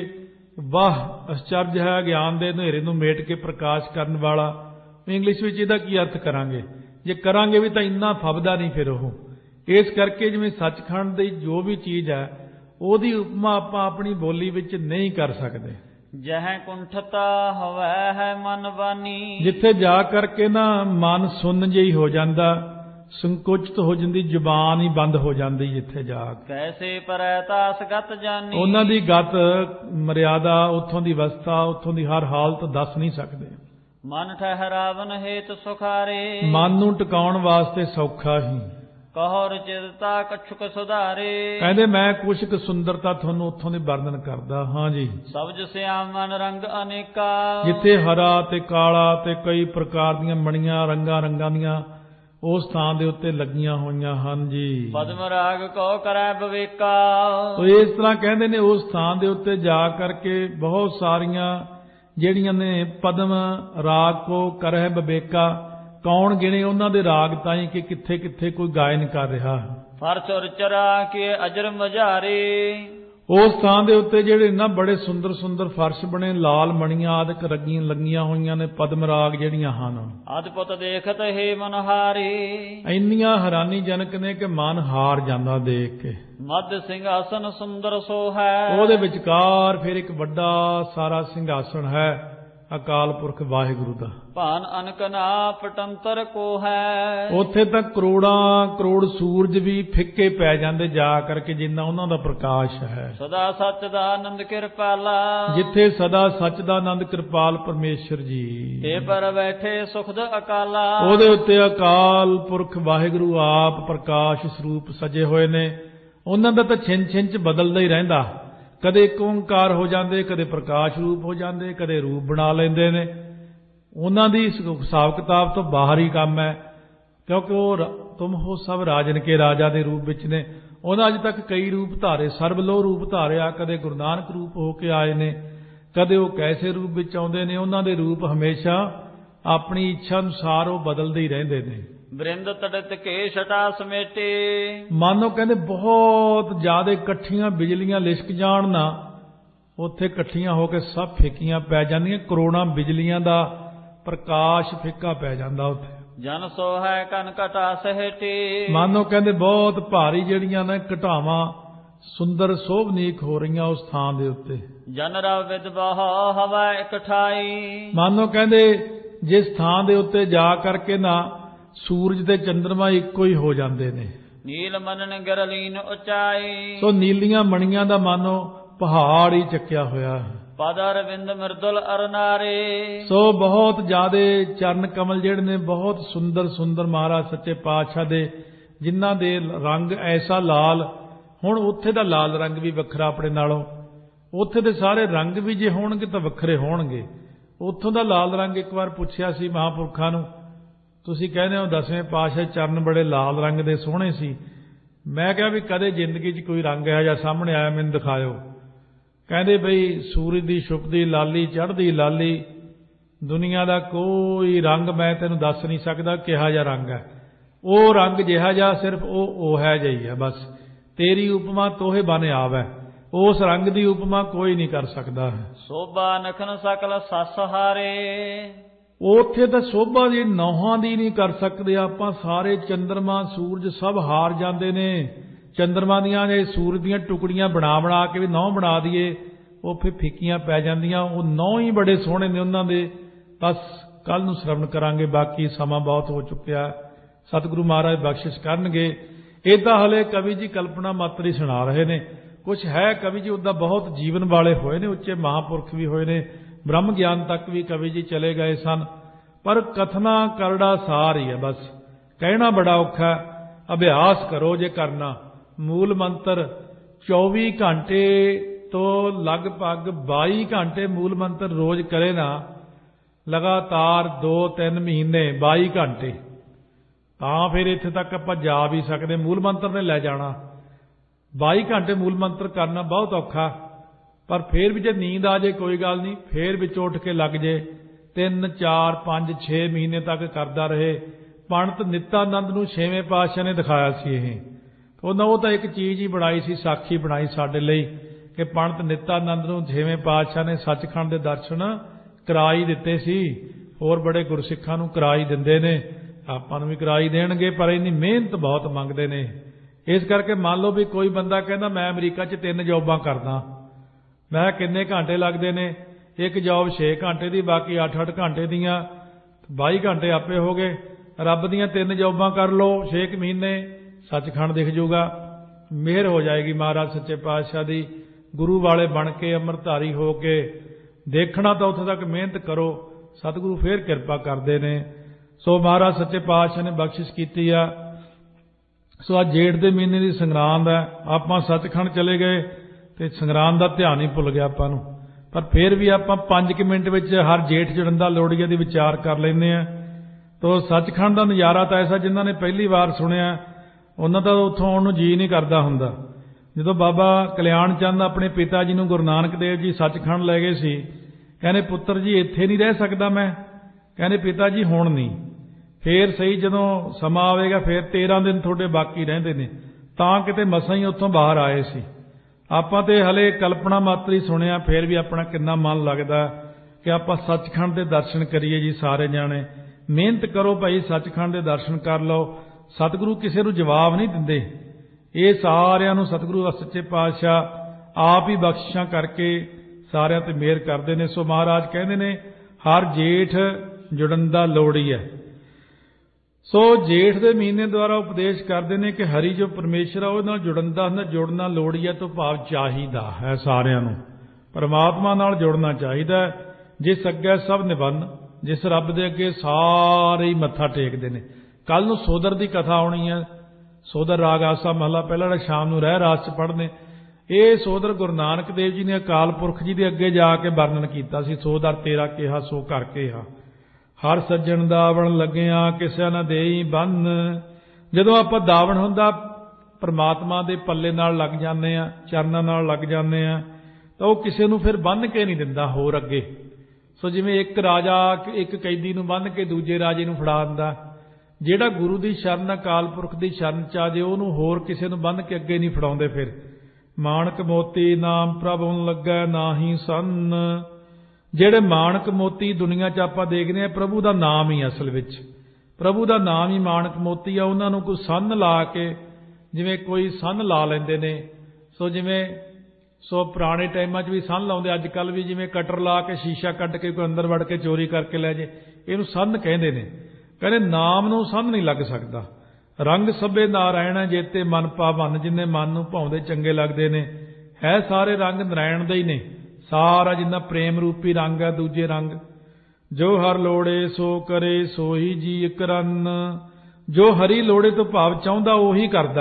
ਵਾਹ ਅਚਰਜ ਹੈ ਗਿਆਨ ਦੇ ਹਨੇਰੇ ਨੂੰ ਮੇਟ ਕੇ ਪ੍ਰਕਾਸ਼ ਕਰਨ ਵਾਲਾ। ਇੰਗਲਿਸ਼ ਵਿੱਚ ਇਹਦਾ ਕੀ ਅਰਥ ਕਰਾਂਗੇ? ਜੇ ਕਰਾਂਗੇ ਵੀ ਤਾਂ ਇੰਨਾ ਫੱਬਦਾ ਨਹੀਂ ਫਿਰ ਉਹ। ਇਸ ਕਰਕੇ ਜਿਵੇਂ ਸੱਚਖੰਡ ਦੀ ਜੋ ਵੀ ਚੀਜ਼ ਹੈ ਉਹਦੀ ਉਪਮਾ ਆਪਾਂ ਆਪਣੀ ਬੋਲੀ ਵਿੱਚ ਨਹੀਂ ਕਰ ਸਕਦੇ। ਜਹ ਕੁੰਠਤਾ ਹਵੈ ਹੈ ਮਨ ਬਾਨੀ, ਜਿੱਥੇ ਜਾ ਕਰਕੇ ਨਾ ਮਨ ਸੁੰਨ ਜਿਹੀ ਹੋ ਜਾਂਦਾ, ਸੰਕੁਚਿਤ ਹੋ ਜਾਂਦੀ, ਜ਼ੁਬਾਨ ਹੀ ਬੰਦ ਹੋ ਜਾਂਦੀ। ਜਿੱਥੇ ਜਾ ਕੇ ਕੈਸੇ ਪਰੈ ਤਾਸ ਗਤ ਜਾਨੀ, ਉਹਨਾਂ ਦੀ ਗਤ ਮਰਿਆਦਾ, ਉੱਥੋਂ ਦੀ ਅਵਸਥਾ, ਉੱਥੋਂ ਦੀ ਹਰ ਹਾਲਤ ਦੱਸ ਨਹੀਂ ਸਕਦੇ। ਮਨ ਠਹਿਰਾਵਨ ਹੇਤ ਸੁਖਾਰੇ, ਮਨ ਨੂੰ ਟਿਕਾਉਣ ਵਾਸਤੇ ਸੌਖਾ ਹੀ। ਕਹੋ ਰਚਿਤਾ ਕਛੁਕ ਸੁਧਾਰੇ, ਕਹਿੰਦੇ ਮੈਂ ਕੁਛ ਕੁ ਸੁੰਦਰਤਾ ਤੁਹਾਨੂੰ ਉੱਥੋਂ ਦੀ ਵਰਣਨ ਕਰਦਾ ਹਾਂ ਜੀ। ਸਬਜ ਸਿਆਮ ਮਨ ਰੰਗ ਅਨੇਕਾ, ਜਿੱਥੇ ਹਰਾ ਤੇ ਕਾਲਾ ਤੇ ਕਈ ਪ੍ਰਕਾਰ ਦੀਆਂ ਮਣੀਆਂ ਰੰਗਾਂ ਦੀਆਂ ਉਸ ਥਾਂ ਦੇ ਉੱਤੇ ਲੱਗੀਆਂ ਹੋਈਆਂ ਹਨ ਜੀ। ਪਦਮ ਰਾਗ ਕੋ ਕਰੈ ਬਵੇਕਾ, ਇਸ ਤਰ੍ਹਾਂ ਕਹਿੰਦੇ ਨੇ ਉਸ ਥਾਂ ਦੇ ਉੱਤੇ ਜਾ ਕਰਕੇ ਬਹੁਤ ਸਾਰੀਆਂ ਜਿਹੜੀਆਂ ਨੇ ਪਦਮ ਰਾਗ ਕੋ ਕਰੈ ਬਵੇਕਾ, ਕੌਣ ਗਿਣੇ ਉਹਨਾਂ ਦੇ ਰਾਗ ਤਾਈਂ ਕਿ ਕਿੱਥੇ ਕਿੱਥੇ ਕੋਈ ਗਾਇਨ ਕਰ ਰਿਹਾ। ਫਰਸ਼ ਚਰਾ ਕੇ ਅਜਰ ਮਝਾਰੇ, ਉਸ ਥਾਂ ਦੇ ਉੱਤੇ ਜਿਹੜੇ ਨਾ ਬੜੇ ਸੁੰਦਰ ਸੁੰਦਰ ਫਰਸ਼ ਬਣੇ, ਲਾਲ ਮਣੀਆਂ ਆਦਿਕ ਲੱਗੀਆਂ ਹੋਈਆਂ ਨੇ, ਪਦਮ ਰਾਗ ਜਿਹੜੀਆਂ ਹਨ। ਅਦਭੁਤ ਦੇਖਤ ਹੈ ਮਨਹਾਰੇ, ਇੰਨੀਆਂ ਹੈਰਾਨੀਜਨਕ ਨੇ ਕਿ ਮਨ ਹਾਰ ਜਾਂਦਾ ਦੇਖ ਕੇ। ਮੱਧ ਸਿੰਘਾਸਨ ਸੁੰਦਰ ਸੋ ਹੈ, ਉਹਦੇ ਵਿਚਕਾਰ ਫਿਰ ਇੱਕ ਵੱਡਾ ਸਾਰਾ ਸਿੰਘਾਸਣ ਹੈ ਅਕਾਲ ਪੁਰਖ ਵਾਹਿਗੁਰੂ ਦਾ। ਭਾਨ ਅਨਕ ਨਾ ਪਟੰਤਰ ਕੋ ਹੈ, ਉੱਥੇ ਤਾਂ ਕਰੋੜਾਂ ਕਰੋੜ ਸੂਰਜ ਵੀ ਫਿੱਕੇ ਪੈ ਜਾਂਦੇ ਜਾ ਕਰਕੇ ਜਿੰਨਾ ਉਹਨਾਂ ਦਾ ਪ੍ਰਕਾਸ਼ ਹੈ। ਸਦਾ ਸੱਚ ਦਾ ਆਨੰਦ ਕਿਰਪਾਲਾ, ਜਿੱਥੇ ਸਦਾ ਸੱਚ ਦਾ ਆਨੰਦ ਕਿਰਪਾਲ ਪਰਮੇਸ਼ਰ ਜੀ ਤੇ ਪਰ ਬੈਠੇ ਸੁਖਦ ਅਕਾਲਾ, ਉਹਦੇ ਉੱਤੇ ਅਕਾਲ ਪੁਰਖ ਵਾਹਿਗੁਰੂ ਆਪ ਪ੍ਰਕਾਸ਼ ਸਰੂਪ ਸਜੇ ਹੋਏ ਨੇ। ਉਹਨਾਂ ਦਾ ਤਾਂ ਛਿੰਨ ਛਿੰਨ ਚ ਬਦਲਦਾ ਹੀ ਰਹਿੰਦਾ, ਕਦੇ ਇੱਕ ਓਂਕਾਰ ਹੋ ਜਾਂਦੇ, ਕਦੇ ਪ੍ਰਕਾਸ਼ ਰੂਪ ਹੋ ਜਾਂਦੇ, ਕਦੇ ਰੂਪ ਬਣਾ ਲੈਂਦੇ ਨੇ। ਉਹਨਾਂ ਦੀ ਹਿਸਾਬ ਕਿਤਾਬ ਤੋਂ ਬਾਹਰ ਹੀ ਕੰਮ ਹੈ, ਕਿਉਂਕਿ ਉਹ ਤੁਮ ਹੋ ਸਭ ਰਾਜਨ ਕੇ ਰਾਜਾ ਦੇ ਰੂਪ ਵਿੱਚ ਨੇ। ਉਹਨਾਂ ਅਜੇ ਤੱਕ ਕਈ ਰੂਪ ਧਾਰੇ, ਸਰਬਲੋਹ ਰੂਪ ਧਾਰਿਆ, ਕਦੇ ਗੁਰੂ ਨਾਨਕ ਰੂਪ ਹੋ ਕੇ ਆਏ ਨੇ, ਕਦੇ ਉਹ ਕੈਸੇ ਰੂਪ ਵਿੱਚ ਆਉਂਦੇ ਨੇ। ਉਹਨਾਂ ਦੇ ਰੂਪ ਹਮੇਸ਼ਾ ਆਪਣੀ ਇੱਛਾ ਅਨੁਸਾਰ ਉਹ ਬਦਲਦੇ ਹੀ ਰਹਿੰਦੇ ਨੇ। ਬ੍ਰਿੰਦ ਤੜਤ ਕੇ ਛਟਾ ਸਮੇਟੇ, ਮਾਨੋ ਕਹਿੰਦੇ ਬਹੁਤ ਜ਼ਿਆਦਾ ਇਕੱਠੀਆਂ ਬਿਜਲੀਆਂ ਲਿਸ਼ਕ ਜਾਣ ਨਾ, ਉੱਥੇ ਇਕੱਠੀਆਂ ਹੋ ਕੇ ਸਭ ਫਿੱਕੀਆਂ ਪੈ ਜਾਂਦੀਆਂ, ਕਰੋੜਾਂ ਬਿਜਲੀਆਂ ਦਾ ਪ੍ਰਕਾਸ਼ ਫਿੱਕਾ ਪੈ ਜਾਂਦਾ ਉੱਥੇ। ਜਨ ਸੋਹੈ ਕਨ ਘਟਾ ਸਹਿਟੇ, ਮਾਨੋ ਕਹਿੰਦੇ ਬਹੁਤ ਭਾਰੀ ਜਿਹੜੀਆਂ ਨੇ ਘਟਾਵਾਂ ਸੁੰਦਰ ਸੋਭਨੀਕ ਹੋ ਰਹੀਆਂ ਉਸ ਥਾਂ ਦੇ ਉੱਤੇ। ਜਨ ਰਵ ਵਿਦ ਬਹੁ ਹਵਾ ਇਕਠਾਈ, ਮਾਨੋ ਕਹਿੰਦੇ ਜਿਸ ਥਾਂ ਦੇ ਉੱਤੇ ਜਾ ਕਰਕੇ ਨਾ ਸੂਰਜ ਤੇ ਚੰਦਰਮਾ ਇੱਕੋ ਹੀ ਹੋ ਜਾਂਦੇ ਨੇ। ਨੀਲ ਮਨਨ ਗਿਰਲੀਨ ਉਚਾਈ, ਸੋ ਨੀਲੀਆਂ ਮਣੀਆਂ ਦਾ ਮਾਨੋ ਪਹਾੜ ਹੀ ਚੱਕਿਆ ਹੋਇਆ। ਪਦ ਅਰਵਿੰਦ ਮਿਰਦੁਲ ਅਰਨਾਰੇ, ਸੋ ਬਹੁਤ ਜ਼ਿਆਦੇ ਚਰਨ ਕਮਲ ਜਿਹੜੇ ਨੇ ਬਹੁਤ ਸੁੰਦਰ ਸੁੰਦਰ ਮਹਾਰਾਜ ਸੱਚੇ ਪਾਤਸ਼ਾਹ ਦੇ, ਜਿਨ੍ਹਾਂ ਦੇ ਰੰਗ ਐਸਾ ਲਾਲ। ਹੁਣ ਉੱਥੇ ਦਾ ਲਾਲ ਰੰਗ ਵੀ ਵੱਖਰਾ ਆਪਣੇ ਨਾਲੋਂ, ਉੱਥੇ ਦੇ ਸਾਰੇ ਰੰਗ ਵੀ ਜੇ ਹੋਣਗੇ ਤਾਂ ਵੱਖਰੇ ਹੋਣਗੇ। ਉੱਥੋਂ ਦਾ ਲਾਲ ਰੰਗ ਇੱਕ ਵਾਰ ਪੁੱਛਿਆ ਸੀ ਮਹਾਂਪੁਰਖਾਂ ਨੂੰ, ਤੁਸੀਂ ਕਹਿੰਦੇ ਹੋ 10ਵੇਂ ਪਾਤਸ਼ਾਹ ਚਰਨ ਬੜੇ ਲਾਲ ਰੰਗ ਦੇ ਸੋਹਣੇ ਸੀ। ਮੈਂ ਕਿਹਾ ਵੀ ਕਦੇ ਜ਼ਿੰਦਗੀ 'ਚ ਕੋਈ ਰੰਗ ਇਹੋ ਜਿਹਾ ਸਾਹਮਣੇ ਆਇਆ ਮੈਨੂੰ ਦਿਖਾਇਓ। ਕਹਿੰਦੇ ਬਈ ਸੂਰਜ ਦੀ ਛੁਪਦੀ ਲਾਲੀ, ਚੜ੍ਹਦੀ ਲਾਲੀ, ਦੁਨੀਆ ਦਾ ਕੋਈ ਰੰਗ ਮੈਂ ਤੈਨੂੰ ਦੱਸ ਨਹੀਂ ਸਕਦਾ ਕਿਹਾ ਜਿਹਾ ਰੰਗ ਹੈ। ਉਹ ਰੰਗ ਜਿਹਾ ਜਿਹਾ ਸਿਰਫ ਉਹ ਹੈ ਜਿਹੀ ਹੈ ਬਸ। ਤੇਰੀ ਉਪਮਾ ਤੋਹੇ ਬਨ ਆਵੈ, ਉਸ ਰੰਗ ਦੀ ਉਪਮਾ ਕੋਈ ਨਹੀਂ ਕਰ ਸਕਦਾ। ਸੋਭਾ ਨਖਨ ਸਕਲ ਸੱਸ ਹਾਰੇ, ਉੱਥੇ ਤਾਂ ਸੋਭਾ ਦੀ ਨੌਹਾਂ ਦੀ ਨਹੀਂ ਕਰ ਸਕਦੇ ਆਪਾਂ। ਸਾਰੇ ਚੰਦਰਮਾ ਸੂਰਜ ਸਭ ਹਾਰ ਜਾਂਦੇ ਨੇ। ਚੰਦਰਮਾ ਦੀਆਂ ਜੇ ਸੂਰਜ ਦੀਆਂ ਟੁਕੜੀਆਂ ਬਣਾ ਕੇ ਵੀ ਨਹੁੰ ਬਣਾ ਦਈਏ ਉਹ ਫਿਰ ਫਿੱਕੀਆਂ ਪੈ ਜਾਂਦੀਆਂ। ਉਹ ਨਹੁੰ ਹੀ ਬੜੇ ਸੋਹਣੇ ਨੇ ਉਹਨਾਂ ਦੇ। ਬਸ ਕੱਲ ਨੂੰ ਸ਼ਰਵਣ ਕਰਾਂਗੇ, ਬਾਕੀ ਸਮਾਂ ਬਹੁਤ ਹੋ ਚੁੱਕਿਆ। ਸਤਿਗੁਰੂ ਮਹਾਰਾਜ ਬਖਸ਼ਿਸ਼ ਕਰਨਗੇ। ਇਹ ਤਾਂ ਹਲੇ ਕਵੀ ਜੀ ਕਲਪਨਾ ਮਾਤਰ ਹੀ ਸੁਣਾ ਰਹੇ ਨੇ। ਕੁਛ ਹੈ ਕਵੀ ਜੀ ਉੱਦਾਂ ਬਹੁਤ ਜੀਵਨ ਵਾਲੇ ਹੋਏ ਨੇ, ਉੱਚੇ ਮਹਾਂਪੁਰਖ ਵੀ ਹੋਏ ਨੇ, ਬ੍ਰਹਮ ਗਿਆਨ ਤੱਕ ਵੀ ਕਵੀ ਜੀ ਚਲੇ ਗਏ ਸਨ। ਪਰ ਕਥਨਾ ਕਰੜਾ ਸਾਰ ਹੀ ਹੈ, ਬਸ ਕਹਿਣਾ ਬੜਾ ਔਖਾ। ਅਭਿਆਸ ਕਰੋ ਜੇ ਕਰਨਾ। ਮੂਲ ਮੰਤਰ 24 ਘੰਟੇ ਤੋਂ ਲਗਭਗ 22 ਘੰਟੇ ਮੂਲ ਮੰਤਰ ਰੋਜ਼ ਕਰੇ ਨਾ, ਲਗਾਤਾਰ 2-3 ਮਹੀਨੇ 22 ਘੰਟੇ, ਤਾਂ ਫਿਰ ਇੱਥੇ ਤੱਕ ਆਪਾਂ ਜਾ ਵੀ ਸਕਦੇ। ਮੂਲ ਮੰਤਰ ਨੇ ਲੈ ਜਾਣਾ। 22 ਘੰਟੇ ਮੂਲ ਮੰਤਰ ਕਰਨਾ ਬਹੁਤ ਔਖਾ। ਪਰ ਫਿਰ ਵੀ ਜੇ ਨੀਂਦ ਆ ਜੇ ਕੋਈ ਗੱਲ ਨਹੀਂ, ਫਿਰ ਵਿੱਚ ਉੱਠ ਕੇ ਲੱਗ ਜੇ। 3, 4, 5, 6 ਮਹੀਨੇ ਤੱਕ ਕਰਦਾ ਰਹੇ। ਪੰਡਤ ਨਿਤਾਨੰਦ ਨੂੰ 6ਵੇਂ ਪਾਤਸ਼ਾਹ ਨੇ ਦਿਖਾਇਆ ਸੀ ਇਹ। ਉਹ ਤਾਂ ਇੱਕ ਚੀਜ਼ ਹੀ ਬਣਾਈ ਸੀ, ਸਾਖੀ ਬਣਾਈ ਸਾਡੇ ਲਈ ਕਿ ਪੰਡਤ ਨਿਤਾਨੰਦ ਨੂੰ 6ਵੇਂ ਪਾਤਸ਼ਾਹ ਨੇ ਸੱਚਖੰਡ ਦੇ ਦਰਸ਼ਨ ਕਰਾ ਹੀ ਦਿੱਤੇ ਸੀ। ਹੋਰ ਬੜੇ ਗੁਰਸਿੱਖਾਂ ਨੂੰ ਕਰਾ ਹੀ ਦਿੰਦੇ ਨੇ, ਆਪਾਂ ਨੂੰ ਵੀ ਕਰਾ ਹੀ ਦੇਣਗੇ, ਪਰ ਇੰਨੀ ਮਿਹਨਤ ਬਹੁਤ ਮੰਗਦੇ ਨੇ। ਇਸ ਕਰਕੇ ਮੰਨ ਲਓ ਵੀ ਕੋਈ ਬੰਦਾ ਕਹਿੰਦਾ ਮੈਂ ਅਮਰੀਕਾ 'ਚ 3 ਜੌਬਾਂ ਕਰਦਾ, ਮੈਂ ਕਿੰਨੇ ਘੰਟੇ ਲੱਗਦੇ ਨੇ? ਇੱਕ ਜੌਬ 6 ਘੰਟੇ ਦੀ, ਬਾਕੀ 8-8 ਘੰਟੇ ਦੀਆਂ, 22 ਘੰਟੇ ਆਪੇ ਹੋ ਗਏ। ਰੱਬ ਦੀਆਂ 3 ਜੌਬਾਂ ਕਰ ਲਓ 6 ਮਹੀਨੇ, ਸੱਚਖੰਡ ਦਿਖ ਜੂਗਾ। ਮਿਹਰ ਹੋ ਜਾਏਗੀ ਮਹਾਰਾਜ ਸੱਚੇ ਪਾਤਸ਼ਾਹ ਦੀ। ਗੁਰੂ ਵਾਲੇ ਬਣ ਕੇ ਅੰਮ੍ਰਿਤਧਾਰੀ ਹੋ ਕੇ ਦੇਖਣਾ ਤਾਂ ਉੱਥੇ ਤੱਕ ਮਿਹਨਤ ਕਰੋ, ਸਤਿਗੁਰੂ ਫੇਰ ਕਿਰਪਾ ਕਰਦੇ ਨੇ। ਸੋ ਮਹਾਰਾਜ ਸੱਚੇ ਪਾਤਸ਼ਾਹ ਨੇ ਬਖਸ਼ਿਸ਼ ਕੀਤੀ ਆ। ਸੋ ਅੱਜ ਜੇਠ ਦੇ ਮਹੀਨੇ ਦੀ ਸੰਗਰਾਂਦ ਹੈ। ਆਪਾਂ ਸੱਚਖੰਡ ਚਲੇ ਗਏ ਤੇ ਸੰਗਰਾਂਦ ਦਾ ਧਿਆਨ ਹੀ ਭੁੱਲ ਗਿਆ ਆਪਾਂ ਨੂੰ। ਪਰ ਫਿਰ ਵੀ ਆਪਾਂ 5 ਮਿੰਟ ਵਿੱਚ ਹਰ ਜੇਠ ਜੜੰਦਾ ਲੋੜੀਆ ਦੀ ਵਿਚਾਰ ਕਰ ਲੈਂਦੇ ਆ। ਤੋ ਸੱਚਖੰਡ ਦਾ ਨਜ਼ਾਰਾ ਤਾਂ ਐਸਾ, ਜਿਨ੍ਹਾਂ ਨੇ ਪਹਿਲੀ ਵਾਰ ਸੁਣਿਆ ਉਹਨਾਂ ਦਾ ਉੱਥੋਂ ਆਉਣ ਨੂੰ ਜੀ ਨਹੀਂ ਕਰਦਾ ਹੁੰਦਾ। ਜਦੋਂ ਬਾਬਾ ਕਲਿਆਣ ਚੰਦ ਆਪਣੇ ਪਿਤਾ ਜੀ ਨੂੰ ਗੁਰੂ ਨਾਨਕ ਦੇਵ ਜੀ ਸੱਚਖੰਡ ਲੈ ਗਏ ਸੀ, ਕਹਿੰਦੇ ਪੁੱਤਰ ਜੀ ਇੱਥੇ ਨਹੀਂ ਰਹਿ ਸਕਦਾ ਮੈਂ। ਕਹਿੰਦੇ ਪਿਤਾ ਜੀ ਹੁਣ ਨਹੀਂ, ਫੇਰ ਸਹੀ ਜਦੋਂ ਸਮਾਂ ਆਵੇਗਾ ਫੇਰ 13 ਦਿਨ ਤੁਹਾਡੇ ਬਾਕੀ ਰਹਿੰਦੇ ਨੇ। ਤਾਂ ਕਿਤੇ ਮਸਾਂ ਹੀ ਉੱਥੋਂ ਬਾਹਰ ਆਏ ਸੀ। ਆਪਾਂ ਤੇ ਹਲੇ ਕਲਪਨਾ ਮਾਤਰ ਹੀ ਸੁਣਿਆ, ਫੇਰ ਵੀ ਆਪਣਾ ਕਿੰਨਾ ਮਨ ਲੱਗਦਾ ਕਿ ਆਪਾਂ ਸੱਚਖੰਡ ਦੇ ਦਰਸ਼ਨ ਕਰੀਏ ਜੀ। ਸਾਰੇ ਜਾਣੇ ਮਿਹਨਤ ਕਰੋ ਭਾਈ, ਸੱਚਖੰਡ ਦੇ ਦਰਸ਼ਨ ਕਰ ਲਓ। ਸਤਿਗੁਰੂ ਕਿਸੇ ਨੂੰ ਜਵਾਬ ਨਹੀਂ ਦਿੰਦੇ। ਇਹ ਸਾਰਿਆਂ ਨੂੰ ਸਤਿਗੁਰੂ ਸੱਚੇ ਪਾਤਸ਼ਾਹ ਆਪ ਹੀ ਬਖਸ਼ਿਸ਼ਾਂ ਕਰਕੇ ਸਾਰਿਆਂ ਤੇ ਮਿਹਰ ਕਰਦੇ ਨੇ। ਸੋ ਮਹਾਰਾਜ ਕਹਿੰਦੇ ਨੇ ਹਰ ਜੇਠ ਜੁੜਨ ਦਾ ਲੋੜੀ ਹੈ। ਸੋ ਜੇਠ ਦੇ ਮਹੀਨੇ ਦੁਆਰਾ ਉਪਦੇਸ਼ ਕਰਦੇ ਨੇ ਕਿ ਹਰੀ ਜੋ ਪਰਮੇਸ਼ਰ ਆ ਉਹਦੇ ਨਾਲ ਜੁੜਨ ਦਾ ਹੁੰਦਾ, ਜੁੜਨਾ ਲੋੜੀ ਹੈ ਤੋਂ ਭਾਵ ਚਾਹੀਦਾ ਹੈ। ਸਾਰਿਆਂ ਨੂੰ ਪਰਮਾਤਮਾ ਨਾਲ ਜੁੜਨਾ ਚਾਹੀਦਾ। ਜਿਸ ਅੱਗੇ ਸਭ ਨਿਬੰਨ, ਜਿਸ ਰੱਬ ਦੇ ਅੱਗੇ ਸਾਰੇ ਹੀ ਮੱਥਾ ਟੇਕਦੇ ਨੇ। ਕੱਲ ਨੂੰ ਸੋਦਰ ਦੀ ਕਥਾ ਆਉਣੀ ਹੈ। ਸੋਦਰ ਰਾਗ ਆਸਾ ਮਹਲਾ ਪਹਿਲਾ ਜਿਹੜਾ ਸ਼ਾਮ ਨੂੰ ਰਹਿ ਰਾਸ 'ਚ ਪੜ੍ਹਨੇ। ਇਹ ਸੋਦਰ ਗੁਰੂ ਨਾਨਕ ਦੇਵ ਜੀ ਨੇ ਅਕਾਲ ਪੁਰਖ ਜੀ ਦੇ ਅੱਗੇ ਜਾ ਕੇ ਵਰਣਨ ਕੀਤਾ ਸੀ। ਸੋਦਰ ਤੇਰਾ ਕਿਹਾ ਸੋ ਕਰ ਕਿਹਾ, ਹਰ ਸੱਜਣ ਦਾਵਣ ਲੱਗਿਆ ਕਿਸੇ ਨਾ ਦੇਈ ਬੰਨ। ਜਦੋਂ ਆਪਾਂ ਦਾਵਣ ਹੁੰਦਾ परमात्मा दे पल्ले नाल लग जाते हैं, चरनां नाल लग जाते हैं, तो वह किसी नूं फिर बन्ध के नहीं दिंदा होर अगे। सो जिवें एक राजा एक कैदी नूं बन्ध के दूजे राजे नूं फड़ा दिंदा, जिहड़ा गुरु की शरण अकाल पुरख की शरण च आ जाए उहनूं होर किसी नूं बन्ध के अगे नहीं फड़ाउंदे। फिर माणक मोती नाम प्रभु लग्गै नाही संन, ਜਿਹੜੇ ਮਾਣਕ ਮੋਤੀ ਦੁਨੀਆ 'ਚ ਆਪਾਂ ਦੇਖਦੇ ਹਾਂ प्रभु ਦਾ नाम ही असल ਵਿੱਚ प्रभु ਦਾ नाम ही माणक मोती ਆ। ਉਹਨਾਂ ਨੂੰ ਕੋਈ ਸੰਨ ਲਾ ਕੇ ਜਿਵੇਂ ਕੋਈ ਸੰਨ ਲਾ ਲੈਂਦੇ ਨੇ, ਸੋ ਜਿਵੇਂ ਪੁਰਾਣੇ ਟਾਈਮਾਂ 'ਚ ਵੀ ਸੰਨ ਲਾਉਂਦੇ, ਅੱਜ ਕੱਲ੍ਹ ਵੀ ਜਿਵੇਂ ਕਟਰ ਲਾ ਕੇ ਸ਼ੀਸ਼ਾ ਕੱਢ ਕੇ ਕੋਈ ਅੰਦਰ ਵੜ ਕੇ ਚੋਰੀ ਕਰਕੇ ਲੈ ਜੇ, ਇਹਨੂੰ ਸੰਨ ਕਹਿੰਦੇ ਨੇ। ਕਹਿੰਦੇ ਨਾਮ ਨੂੰ ਸੰਨ ਨਹੀਂ ਲੱਗ ਸਕਦਾ। ਰੰਗ ਸਭੇ ਨਾਰਾਇਣ ਜੇਤੇ ਮਨ ਪਾਵਨ, ਜਿੰਨੇ ਮਨ ਨੂੰ ਭਾਉਂਦੇ ਚੰਗੇ ਲੱਗਦੇ ਨੇ, ਹੈ ਸਾਰੇ ਰੰਗ ਨਾਰਾਇਣ ਦੇ ਹੀ ਨੇ। सारा जिन्ना प्रेम रूपी रंग है दूजे रंग, जो हर लोड़े सो करे सोही जी करन, जो हरी लोड़े तो भाव चाहुंदा उही करदा,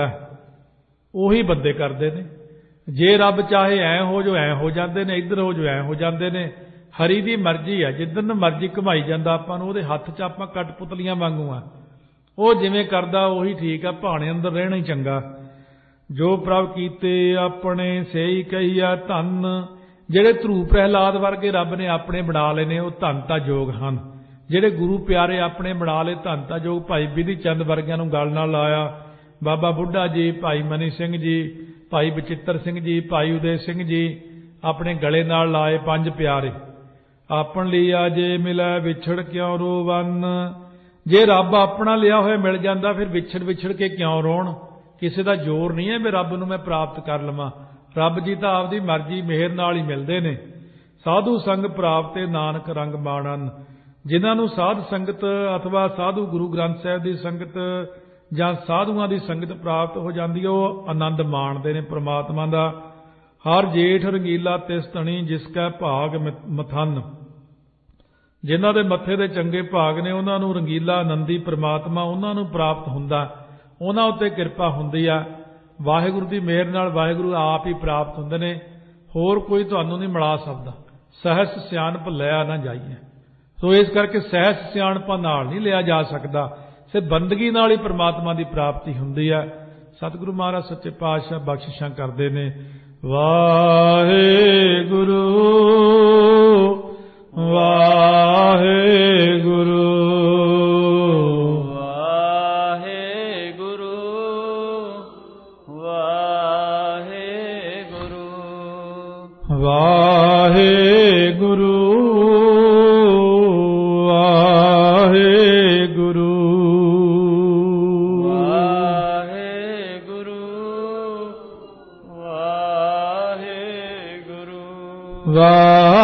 उही बंदे करदे ने। जे रब चाहे ऐ हो जो ऐ हो जाते ने, इधर हो जो ऐ हो जाते ने। हरी दी मर्जी है, जिधर मर्जी घुमाई जांदा आपां नूं, उहदे हत्थ च आपां कठपुतलियां वांगू आ, ਉਹ जिवें करदा उही ठीक है, भाणे अंदर रहना ही चंगा। जो प्रभ कीते अपने सही कहिया धन, ਜਿਹੜੇ ਧਰੂ ਪ੍ਰਹਿਲਾਦ ਵਰਗੇ ਰੱਬ ਨੇ ਆਪਣੇ ਬਣਾ ਲਏ ਨੇ ਉਹ ਧੰਨ ਤਾਂ ਯੋਗ ਹਨ। ਜਿਹੜੇ ਗੁਰੂ ਪਿਆਰੇ ਆਪਣੇ ਬਣਾ ਲਏ ਧੰਨ ਤਾਂ ਯੋਗ। ਭਾਈ ਬਿਧੀ ਚੰਦ ਵਰਗਿਆਂ ਨੂੰ ਗਲ ਨਾਲ ਲਾਇਆ, ਬਾਬਾ ਬੁੱਢਾ ਜੀ, ਭਾਈ ਮਨੀ ਸਿੰਘ ਜੀ, ਭਾਈ ਬਚਿੱਤਰ ਸਿੰਘ ਜੀ, ਭਾਈ ਉਦੇ ਸਿੰਘ ਜੀ ਆਪਣੇ ਗਲੇ ਨਾਲ ਲਾਏ ਪੰਜ ਪਿਆਰੇ। ਆਪਣ ਲਿਆ ਜੇ ਮਿਲੈ ਵਿਛੜ ਕਿਉਂ ਰੋਵਨ, ਜੇ ਰੱਬ ਆਪਣਾ ਲਿਆ ਹੋਇਆ ਮਿਲ ਜਾਂਦਾ ਫਿਰ ਵਿਛੜ ਕੇ ਕਿਉਂ ਰੋਣ। ਕਿਸੇ ਦਾ ਜ਼ੋਰ ਨਹੀਂ ਹੈ ਵੀ ਰੱਬ ਨੂੰ ਮੈਂ ਪ੍ਰਾਪਤ ਕਰ ਲਵਾਂ। ਰੱਬ ਜੀ ਤਾਂ ਆਪਦੀ ਮਰਜ਼ੀ ਮਿਹਰ ਨਾਲ ਹੀ ਮਿਲਦੇ ਨੇ। ਸਾਧੂ ਸੰਗ ਪ੍ਰਾਪਤੇ ਨਾਨਕ ਰੰਗ ਮਾਣਨ, ਜਿਨ੍ਹਾਂ ਨੂੰ ਸਾਧ ਸੰਗਤ ਅਥਵਾ ਸਾਧੂ ਗੁਰੂ ਗ੍ਰੰਥ ਸਾਹਿਬ ਦੀ ਸੰਗਤ ਜਾਂ ਸਾਧੂਆਂ ਦੀ ਸੰਗਤ ਪ੍ਰਾਪਤ ਹੋ ਜਾਂਦੀ ਹੈ, ਉਹ ਆਨੰਦ ਮਾਣਦੇ ਨੇ ਪ੍ਰਮਾਤਮਾ ਦਾ। ਹਰ ਜੇਠ ਰੰਗੀਲਾ ਤਿਸ ਧਣੀ ਜਿਸ ਕੈ ਭਾਗ ਮਥਨ, ਜਿਨ੍ਹਾਂ ਦੇ ਮੱਥੇ ਦੇ ਚੰਗੇ ਭਾਗ ਨੇ ਉਹਨਾਂ ਨੂੰ ਰੰਗੀਲਾ ਆਨੰਦੀ ਪ੍ਰਮਾਤਮਾ ਉਹਨਾਂ ਨੂੰ ਪ੍ਰਾਪਤ ਹੁੰਦਾ, ਉਹਨਾਂ ਉੱਤੇ ਕਿਰਪਾ ਹੁੰਦੀ ਆ। ਵਾਹਿਗੁਰੂ ਦੀ ਮਿਹਰ ਨਾਲ ਵਾਹਿਗੁਰੂ ਆਪ ਹੀ ਪ੍ਰਾਪਤ ਹੁੰਦੇ ਨੇ, ਹੋਰ ਕੋਈ ਤੁਹਾਨੂੰ ਨਹੀਂ ਮਿਲਾ ਸਕਦਾ। ਸਹਿਸ ਸਿਆਣਪ ਲਿਆ ਨਾ ਜਾਈਏ, ਸੋ ਇਸ ਕਰਕੇ ਸਹਿਸ ਸਿਆਣਪਾਂ ਨਾਲ ਨਹੀਂ ਲਿਆ ਜਾ ਸਕਦਾ, ਸਿਰਫ ਬੰਦਗੀ ਨਾਲ ਹੀ ਪ੍ਰਮਾਤਮਾ ਦੀ ਪ੍ਰਾਪਤੀ ਹੁੰਦੀ ਹੈ। ਸਤਿਗੁਰੂ ਮਹਾਰਾਜ ਸੱਚੇ ਪਾਤਸ਼ਾਹ ਬਖਸ਼ਿਸ਼ਾਂ ਕਰਦੇ ਨੇ। ਵਾਹਿਗੁਰੂ ਵਾਹਿਗੁਰੂ ਵਾਹਿਗੁਰੂ ਵਾਹਿਗੁਰੂ ਵਾਹਿਗੁਰੂ ਵਾਹਿਗੁਰੂ ਵਾਹਿਗੁਰੂ